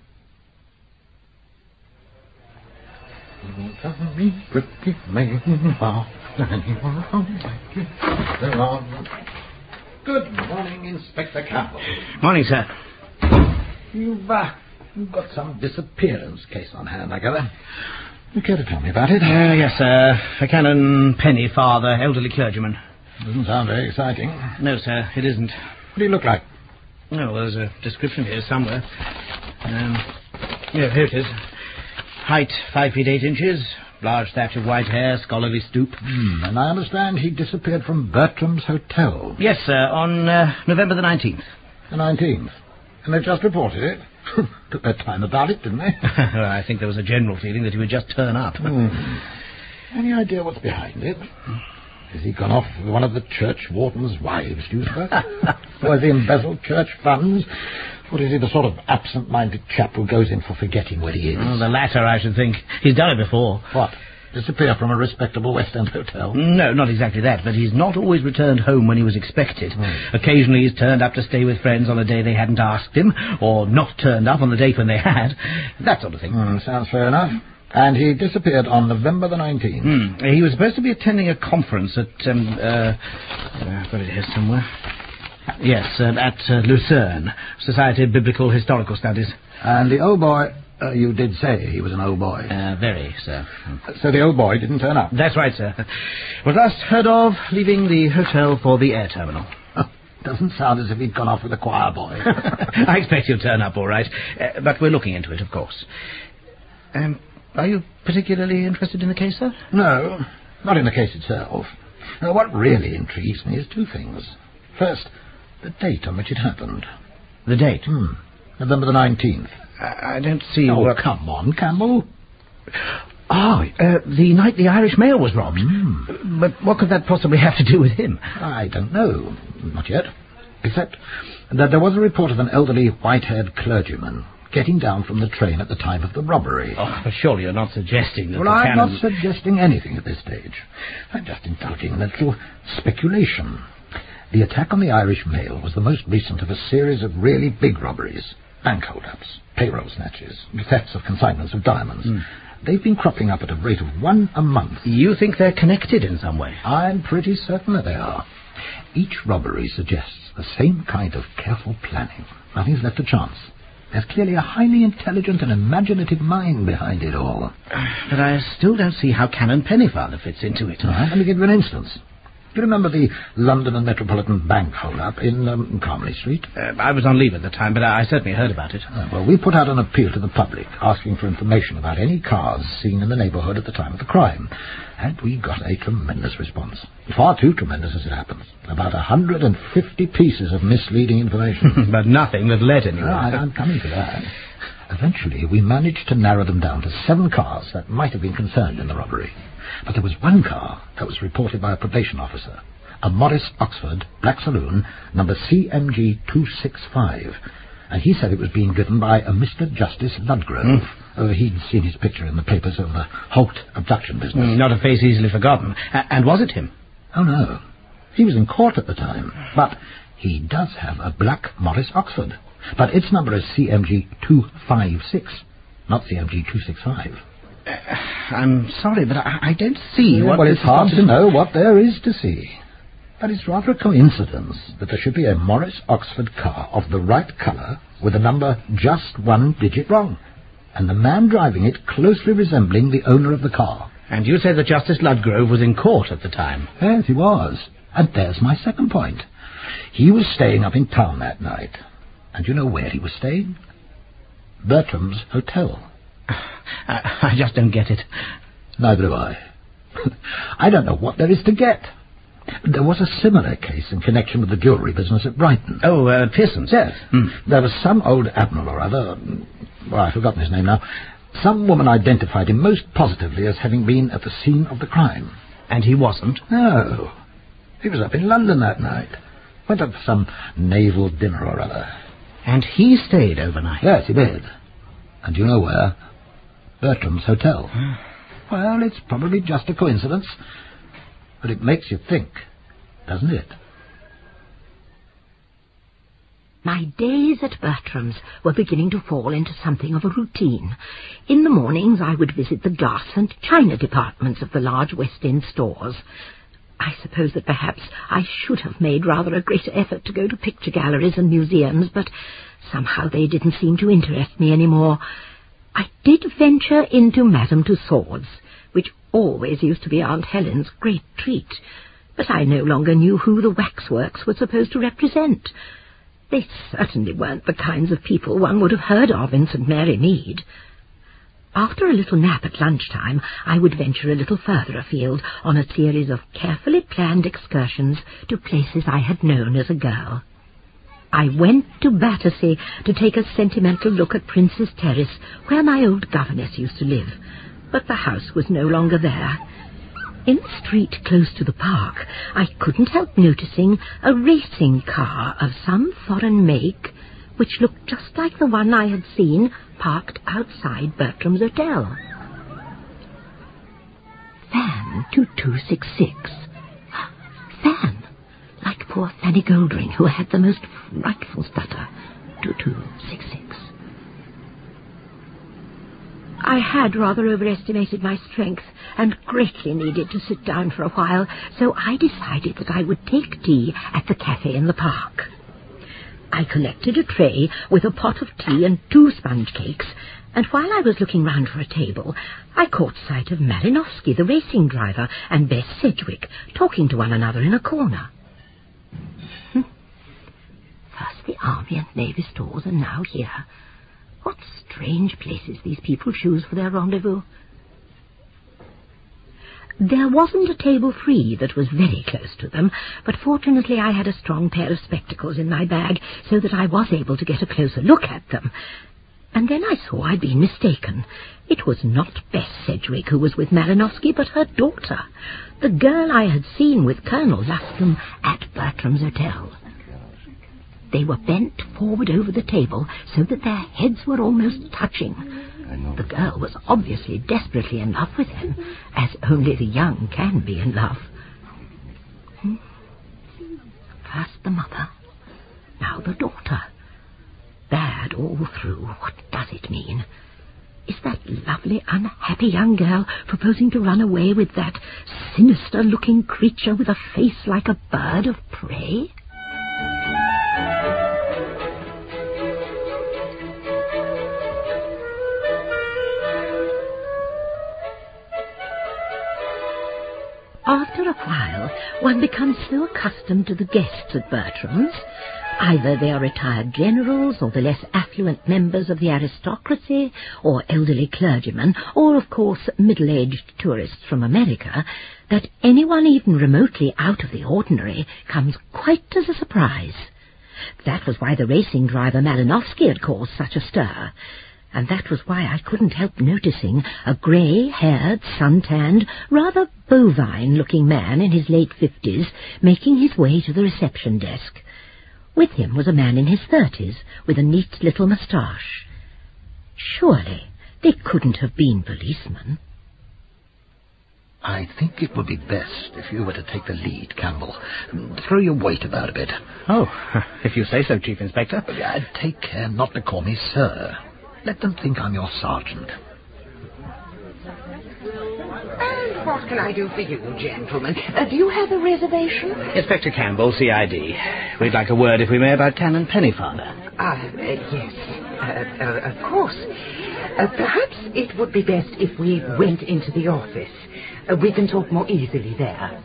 Good morning, Inspector Campbell. Morning, sir. You've got some disappearance case on hand, I gather. You care to tell me about it? Yes, sir. A Canon Pennyfather, elderly cleargyman. Doesn't sound very exciting. No, sir, it isn't. What do you look like? Oh, well, there's a description here somewhere. Here it is. Height, 5 feet 8 inches. Large thatch of white hair, scholarly stoop. And I understand he disappeared from Bertram's Hotel. Yes, sir, on November the 19th. The 19th? And they've just reported it? Took their time about it, didn't they? Well, I think there was a general feeling that he would just turn up. Any idea what's behind it? Has he gone off with one of the church warden's wives, do you suppose? Or has he embezzled church funds? Or is he the sort of absent-minded chap who goes in for forgetting where he is? Oh, the latter, I should think. He's done it before. What? Disappear from a respectable West End hotel? No, not exactly that, but he's not always returned home when he was expected. Occasionally he's turned up to stay with friends on a day they hadn't asked him, or not turned up on the date when they had. That sort of thing. Sounds fair enough. And he disappeared on November the 19th. He was supposed to be attending a conference at, I've got it here somewhere. Yes, at Lucerne, Society of Biblical Historical Studies. And the old boy, you did say he was an old boy. Very, sir. So the old boy didn't turn up? That's right, sir. Was last heard of leaving the hotel for the air terminal. Doesn't sound as if he'd gone off with a choir boy. I expect he'll turn up all right, but we're looking into it, of course. Are you particularly interested in the case, sir? No, not in the case itself. What really intrigues me is two things. First, the date on which it happened. The date? November the 19th. I don't see what... come on, Campbell. The night the Irish mail was robbed. But what could that possibly have to do with him? I don't know. Not yet. Except that there was a report of an elderly, white-haired clergyman getting down from the train at the time of the robbery. Oh, surely you're not suggesting that I'm not suggesting anything at this stage. I'm just indulging in a little speculation. The attack on the Irish mail was the most recent of a series of really big robberies. Bank hold-ups, payroll snatches, thefts of consignments of diamonds. They've been cropping up at a rate of one a month. You think they're connected in some way? I'm pretty certain that they are. Each robbery suggests the same kind of careful planning. Nothing's left to chance. There's clearly a highly intelligent and imaginative mind behind it all. But I still don't see how Canon Pennyfather fits into it. Let me give you an instance. Do you remember the London and Metropolitan Bank hold-up in Carmely Street? I was on leave at the time, but I certainly heard about it. Well, we put out an appeal to the public, asking for information about any cars seen in the neighbourhood at the time of the crime. And we got a tremendous response. Far too tremendous, as it happens. About 150 pieces of misleading information. But nothing that led anywhere. I'm coming to that. Eventually, we managed to narrow them down to 7 cars that might have been concerned in the robbery. But there was one car that was reported by a probation officer, a Morris Oxford black saloon, number CMG 265, and he said it was being driven by a Mr. Justice Ludgrove. He'd seen his picture in the papers of the Holt abduction business. Not a face easily forgotten. And was it him? Oh, no. He was in court at the time, but he does have a black Morris Oxford. But its number is CMG 256, not CMG 265. I'm sorry, but I don't see what... Well, it's hard to know what there is to see. But it's rather a coincidence that there should be a Morris Oxford car of the right colour with a number just 1 digit wrong, and the man driving it closely resembling the owner of the car. And you say that Justice Ludgrove was in court at the time? Yes, he was. And there's my second point. He was staying up in town that night. And you know where he was staying? Bertram's Hotel. I just don't get it. Neither do I. I don't know what there is to get. There was a similar case in connection with the jewellery business at Brighton. Oh, Pearson's? Yes. There was some old admiral or other, well, I've forgotten his name now. Some woman identified him most positively as having been at the scene of the crime. And he wasn't? No. He was up in London that night. Went up for some naval dinner or other. And he stayed overnight? Yes, he did. And you know where? Bertram's Hotel. Well, it's probably just a coincidence, but it makes you think, doesn't it? My days at Bertram's were beginning to fall into something of a routine. In the mornings I would visit the glass and china departments of the large West End stores. I suppose that perhaps I should have made rather a greater effort to go to picture galleries and museums, but somehow they didn't seem to interest me any more. I did venture into Madame Tussauds, which always used to be Aunt Helen's great treat, but I no longer knew who the waxworks were supposed to represent. They certainly weren't the kinds of people one would have heard of in St. Mary Mead. After a little nap at lunchtime, I would venture a little further afield on a series of carefully planned excursions to places I had known as a girl. I went to Battersea to take a sentimental look at Prince's Terrace, where my old governess used to live, but the house was no longer there. In the street close to the park, I couldn't help noticing a racing car of some foreign make, which looked just like the one I had seen parked outside Bertram's Hotel. Fan 2266. Fan, like poor Fanny Goldring, who had the most frightful stutter. 2266. I had rather overestimated my strength and greatly needed to sit down for a while, so I decided that I would take tea at the cafe in the park. I collected a tray with a pot of tea and 2 sponge cakes, and while I was looking round for a table, I caught sight of Malinowski, the racing driver, and Bess Sedgwick talking to one another in a corner. First the Army and Navy stores, and now here. What strange places these people choose for their rendezvous. There wasn't a table free that was very close to them, but fortunately I had a strong pair of spectacles in my bag, so that I was able to get a closer look at them. And then I saw I'd been mistaken. It was not Bess Sedgwick who was with Malinowski, but her daughter, the girl I had seen with Colonel Luscombe at Bertram's Hotel. They were bent forward over the table so that their heads were almost touching. The girl was obviously desperately in love with him, as only the young can be in love. First the mother, now the daughter. Bad all through. What does it mean? Is that lovely, unhappy young girl proposing to run away with that sinister-looking creature with a face like a bird of prey? After a while, one becomes so accustomed to the guests at Bertram's. Either they are retired generals, or the less affluent members of the aristocracy, or elderly clergymen, or, of course, middle-aged tourists from America, that anyone even remotely out of the ordinary comes quite as a surprise. That was why the racing driver Malinowski had caused such a stir. And that was why I couldn't help noticing a grey-haired, sun-tanned, rather bovine-looking man in his late 50s making his way to the reception desk. With him was a man in his 30s, with a neat little moustache. Surely they couldn't have been policemen. I think it would be best if you were to take the lead, Campbell. Throw your weight about a bit. Oh, if you say so, Chief Inspector. Take care not to call me sir. Let them think I'm your sergeant. And what can I do for you, gentlemen? Do you have a reservation? Inspector Campbell, CID. We'd like a word, if we may, about Canon Pennyfather. Yes. Of course. Perhaps it would be best if we went into the office. We can talk more easily there.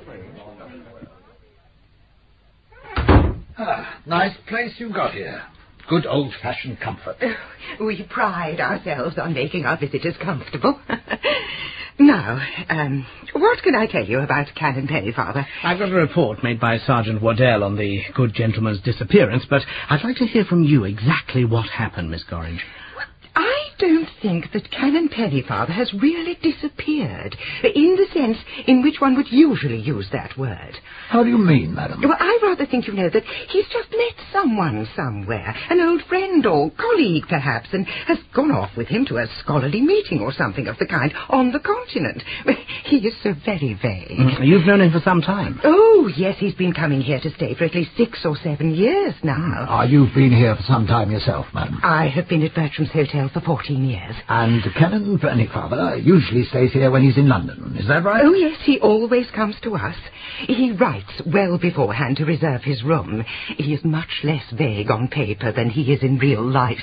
Nice place you got here. Good old-fashioned comfort. We pride ourselves on making our visitors comfortable. Now, what can I tell you about Canon Pennyfather? I've got a report made by Sergeant Waddell on the good gentleman's disappearance, but I'd like to hear from you exactly what happened, Miss Gorringe. I don't think that Canon Pennyfather has really disappeared, in the sense in which one would usually use that word. How do you mean, madam? Well, I rather think, that he's just met someone somewhere, an old friend or colleague, perhaps, and has gone off with him to a scholarly meeting or something of the kind on the continent. He is so very vague. You've known him for some time. Oh, yes, he's been coming here to stay for at least 6 or 7 years now. You've been here for some time yourself, madam? I have been at Bertram's Hotel for 14 years. upstairs. And Canon Pennyfather usually stays here when he's in London. Is that right? Oh, yes, he always comes to us. He writes well beforehand to reserve his room. He is much less vague on paper than he is in real life.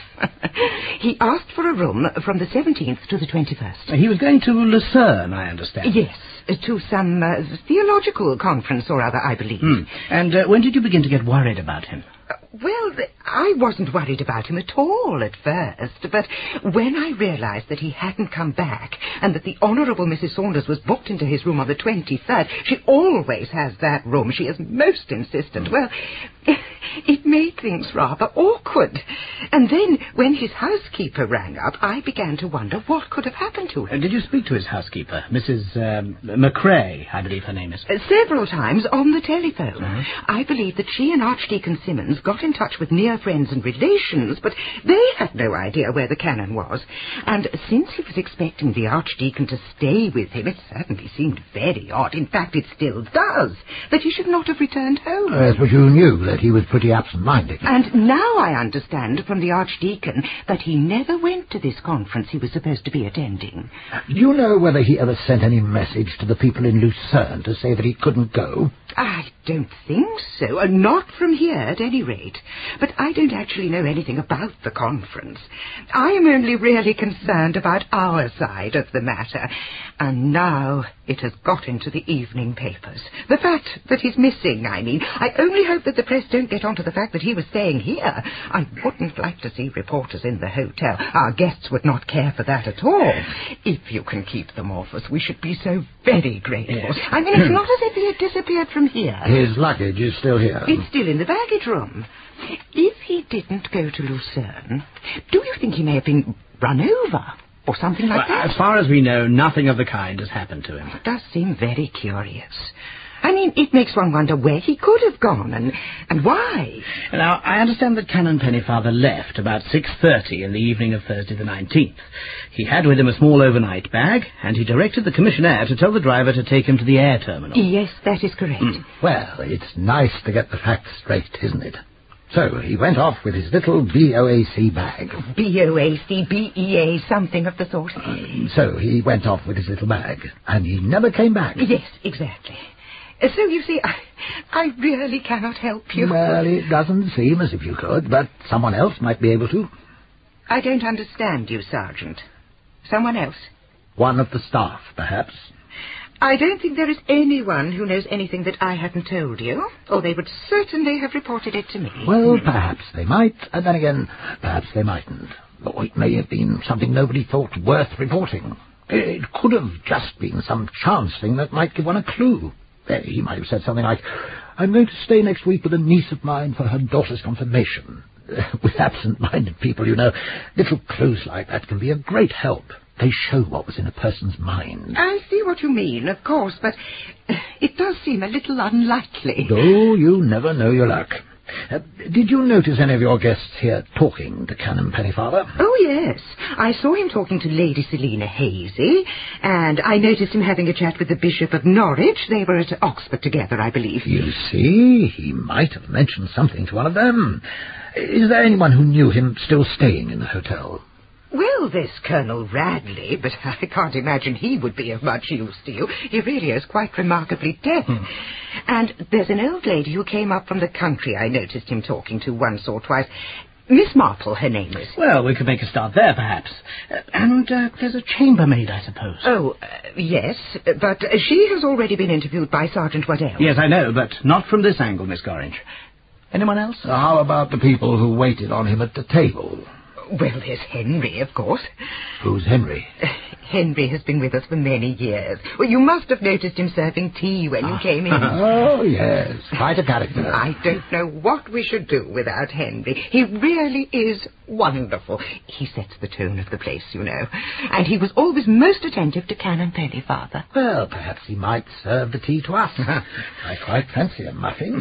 He asked for a room from the 17th to the 21st. He was going to Lucerne, I understand. Yes, to some theological conference or other, I believe. And when did you begin to get worried about him? Well, I wasn't worried about him at all at first, but when I realised that he hadn't come back and that the Honourable Mrs. Saunders was booked into his room on the 23rd, she always has that room, she is most insistent, well, it made things rather awkward. And then, when his housekeeper rang up, I began to wonder what could have happened to him. Did you speak to his housekeeper, Mrs. McCrae, I believe her name is? Several times on the telephone. I believe that she and Archdeacon Simmons got in touch with near friends and relations, but they had no idea where the canon was. And since he was expecting the Archdeacon to stay with him, it certainly seemed very odd, in fact it still does, that he should not have returned home. Yes, but you knew that he was pretty absent-minded. And now I understand from the Archdeacon that he never went to this conference he was supposed to be attending. Do you know whether he ever sent any message to the people in Lucerne to say that he couldn't go? I don't think so. Not from here, at any rate. But I don't actually know anything about the conference. I am only really concerned about our side of the matter. And now it has got into the evening papers. The fact that he's missing, I mean. I only hope that the press don't get onto the fact that he was staying here. I wouldn't like to see reporters in the hotel. Our guests would not care for that at all. If you can keep them off us, we should be so very grateful. Yes. I mean, it's not as if he had disappeared from here. His luggage is still here. It's still in the baggage room. If he didn't go to Lucerne, do you think he may have been run over or something like that? As far as we know, nothing of the kind has happened to him. It does seem very curious. I mean, it makes one wonder where he could have gone and why. Now, I understand that Canon Pennyfather left about 6:30 in the evening of Thursday the 19th. He had with him a small overnight bag, and he directed the commissionaire to tell the driver to take him to the air terminal. Yes, that is correct. Well, it's nice to get the facts straight, isn't it? So he went off with his little BOAC bag. BOAC, BEA, something of the sort. So he went off with his little bag, and he never came back. Yes, exactly. So, you see, I really cannot help you. Well, it doesn't seem as if you could, but someone else might be able to. I don't understand you, Sergeant. Someone else? One of the staff, perhaps. I don't think there is anyone who knows anything that I hadn't told you, or they would certainly have reported it to me. Well, perhaps they might, and then again, perhaps they mightn't. Or it may have been something nobody thought worth reporting. It could have just been some chance thing that might give one a clue. He might have said something like, I'm going to stay next week with a niece of mine for her daughter's confirmation. With absent-minded people, you know, little clues like that can be a great help. They show what was in a person's mind. I see what you mean, of course, but it does seem a little unlikely. Oh, you never know your luck. Did you notice any of your guests here talking to Canon Pennyfather? Oh, yes. I saw him talking to Lady Selina Hazy, and I noticed him having a chat with the Bishop of Norwich. They were at Oxford together, I believe. You see, he might have mentioned something to one of them. Is there anyone who knew him still staying in the hotel? Well, there's Colonel Radley, but I can't imagine he would be of much use to you. He really is quite remarkably deaf. And there's an old lady who came up from the country I noticed him talking to once or twice. Miss Marple, her name is. Well, we could make a start there, perhaps. And there's a chambermaid, I suppose. Oh, yes, but she has already been interviewed by Sergeant Waddell. Yes, I know, but not from this angle, Miss Gorringe. Anyone else? How about the people who waited on him at the table? Well, there's Henry, of course. Who's Henry? Henry has been with us for many years. Well, you must have noticed him serving tea when you came in. Oh, yes, quite a character. I don't know what we should do without Henry. He really is wonderful. He sets the tone of the place, you know. And he was always most attentive to Canon Pennyfather. Well, perhaps he might serve the tea to us. I quite fancy a muffin.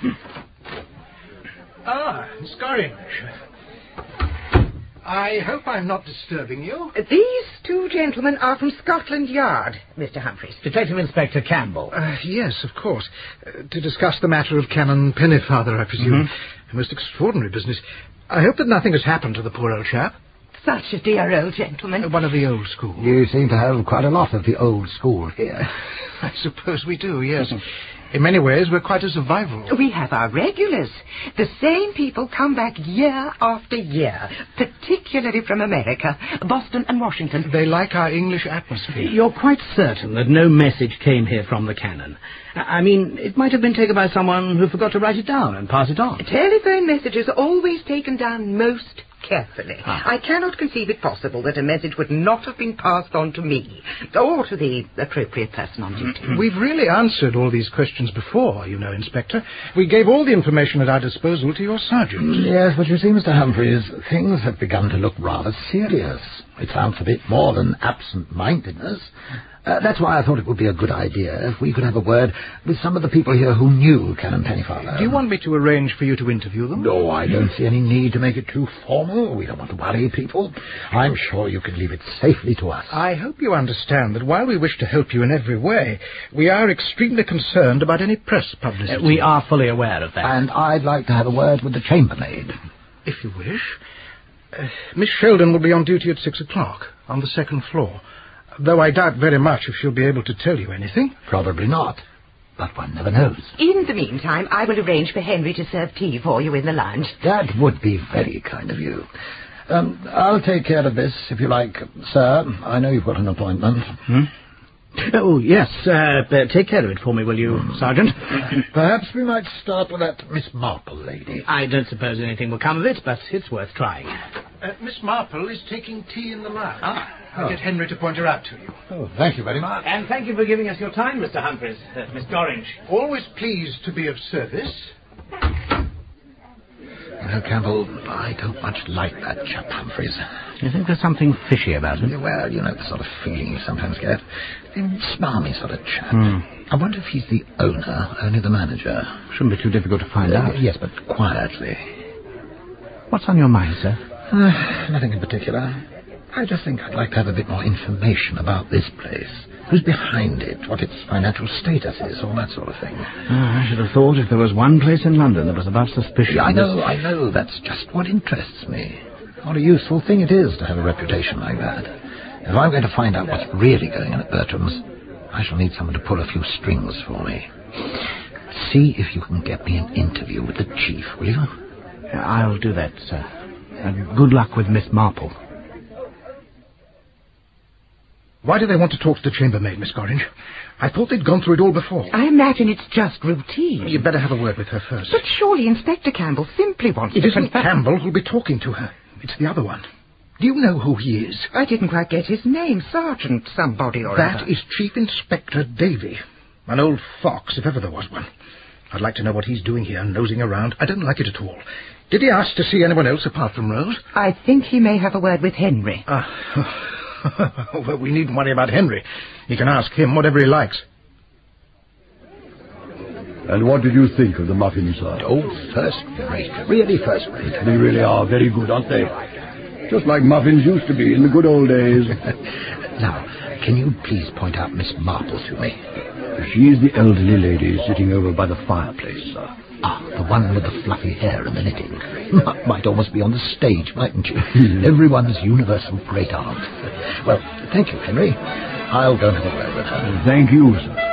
Miss Gorringe. I hope I'm not disturbing you. These two gentlemen are from Scotland Yard, Mr. Humphreys. Detective Inspector Campbell. Yes, of course. To discuss the matter of Canon Pennyfather, I presume. A most extraordinary business. I hope that nothing has happened to the poor old chap. Such a dear old gentleman. One of the old school. You seem to have quite a lot of the old school here. I suppose we do, yes. In many ways, we're quite a survival. We have our regulars. The same people come back year after year, particularly from America, Boston and Washington. They like our English atmosphere. You're quite certain that no message came here from the cannon? I mean, it might have been taken by someone who forgot to write it down and pass it on. Telephone messages are always taken down most carefully. I cannot conceive it possible that a message would not have been passed on to me, or to the appropriate person on duty. We've really answered all these questions before, you know, Inspector. We gave all the information at our disposal to your sergeant. Yes, but you see, Mr. Humphreys, things have begun to look rather serious. It sounds a bit more than absent-mindedness. That's why I thought it would be a good idea if we could have a word with some of the people here who knew Canon Pennyfather. Do you want me to arrange for you to interview them? No, I don't see any need to make it too formal. We don't want to worry people. I'm sure you can leave it safely to us. I hope you understand that while we wish to help you in every way, we are extremely concerned about any press publicity. We are fully aware of that. And I'd like to have a word with the chambermaid. If you wish. Miss Sheldon will be on duty at 6 o'clock on the second floor. Though I doubt very much if she'll be able to tell you anything. Probably not. But one never knows. In the meantime, I will arrange for Henry to serve tea for you in the lounge. That would be very kind of you. I'll take care of this, if you like. Sir, I know you've got an appointment. Oh, yes. Take care of it for me, will you, Sergeant? Perhaps we might start with that Miss Marple lady. I don't suppose anything will come of it, but it's worth trying. Miss Marple is taking tea in the lounge. I'll get Henry to point her out to you. Oh, thank you very much. And thank you for giving us your time, Mr. Humphreys. Miss Gorringe. Always pleased to be of service. You know, Campbell, I don't much like that chap Humphreys. You think there's something fishy about him? Well, you know, the sort of feeling you sometimes get. Smarmy sort of chap. I wonder if he's the owner, only the manager. Shouldn't be too difficult to find out. Yes, but quietly. What's on your mind, sir? Nothing in particular. I just think I'd like to have a bit more information about this place. Who's behind it, what its financial status is, all that sort of thing. I should have thought if there was one place in London that was above suspicion... I know, that's just what interests me. What a useful thing it is to have a reputation like that. If I'm going to find out what's really going on at Bertram's, I shall need someone to pull a few strings for me. See if you can get me an interview with the chief, will you? I'll do that, sir. And good luck with Miss Marple. Why do they want to talk to the chambermaid, Miss Gorringe? I thought they'd gone through it all before. I imagine it's just routine. You'd better have a word with her first. But surely Inspector Campbell simply wants It to isn't confirm... Campbell who'll be talking to her. It's the other one. Do you know who he is? I didn't quite get his name. Sergeant somebody or other. That is Chief Inspector Davy. An old fox, if ever there was one. I'd like to know what he's doing here, nosing around. I don't like it at all. Did he ask to see anyone else apart from Rose? I think he may have a word with Henry. Well, we needn't worry about Henry. He can ask him whatever he likes. And what did you think of the muffins, sir? Oh, first rate. Really first rate. They really are very good, aren't they? Just like muffins used to be in the good old days. Now, can you please point out Miss Marple to me? She's the elderly lady sitting over by the fireplace, sir. Ah, the one with the fluffy hair and the knitting. Might almost be on the stage, mightn't you? Everyone's universal great aunt. Well, thank you, Henry. I'll go and have a word with her. Thank you, sir.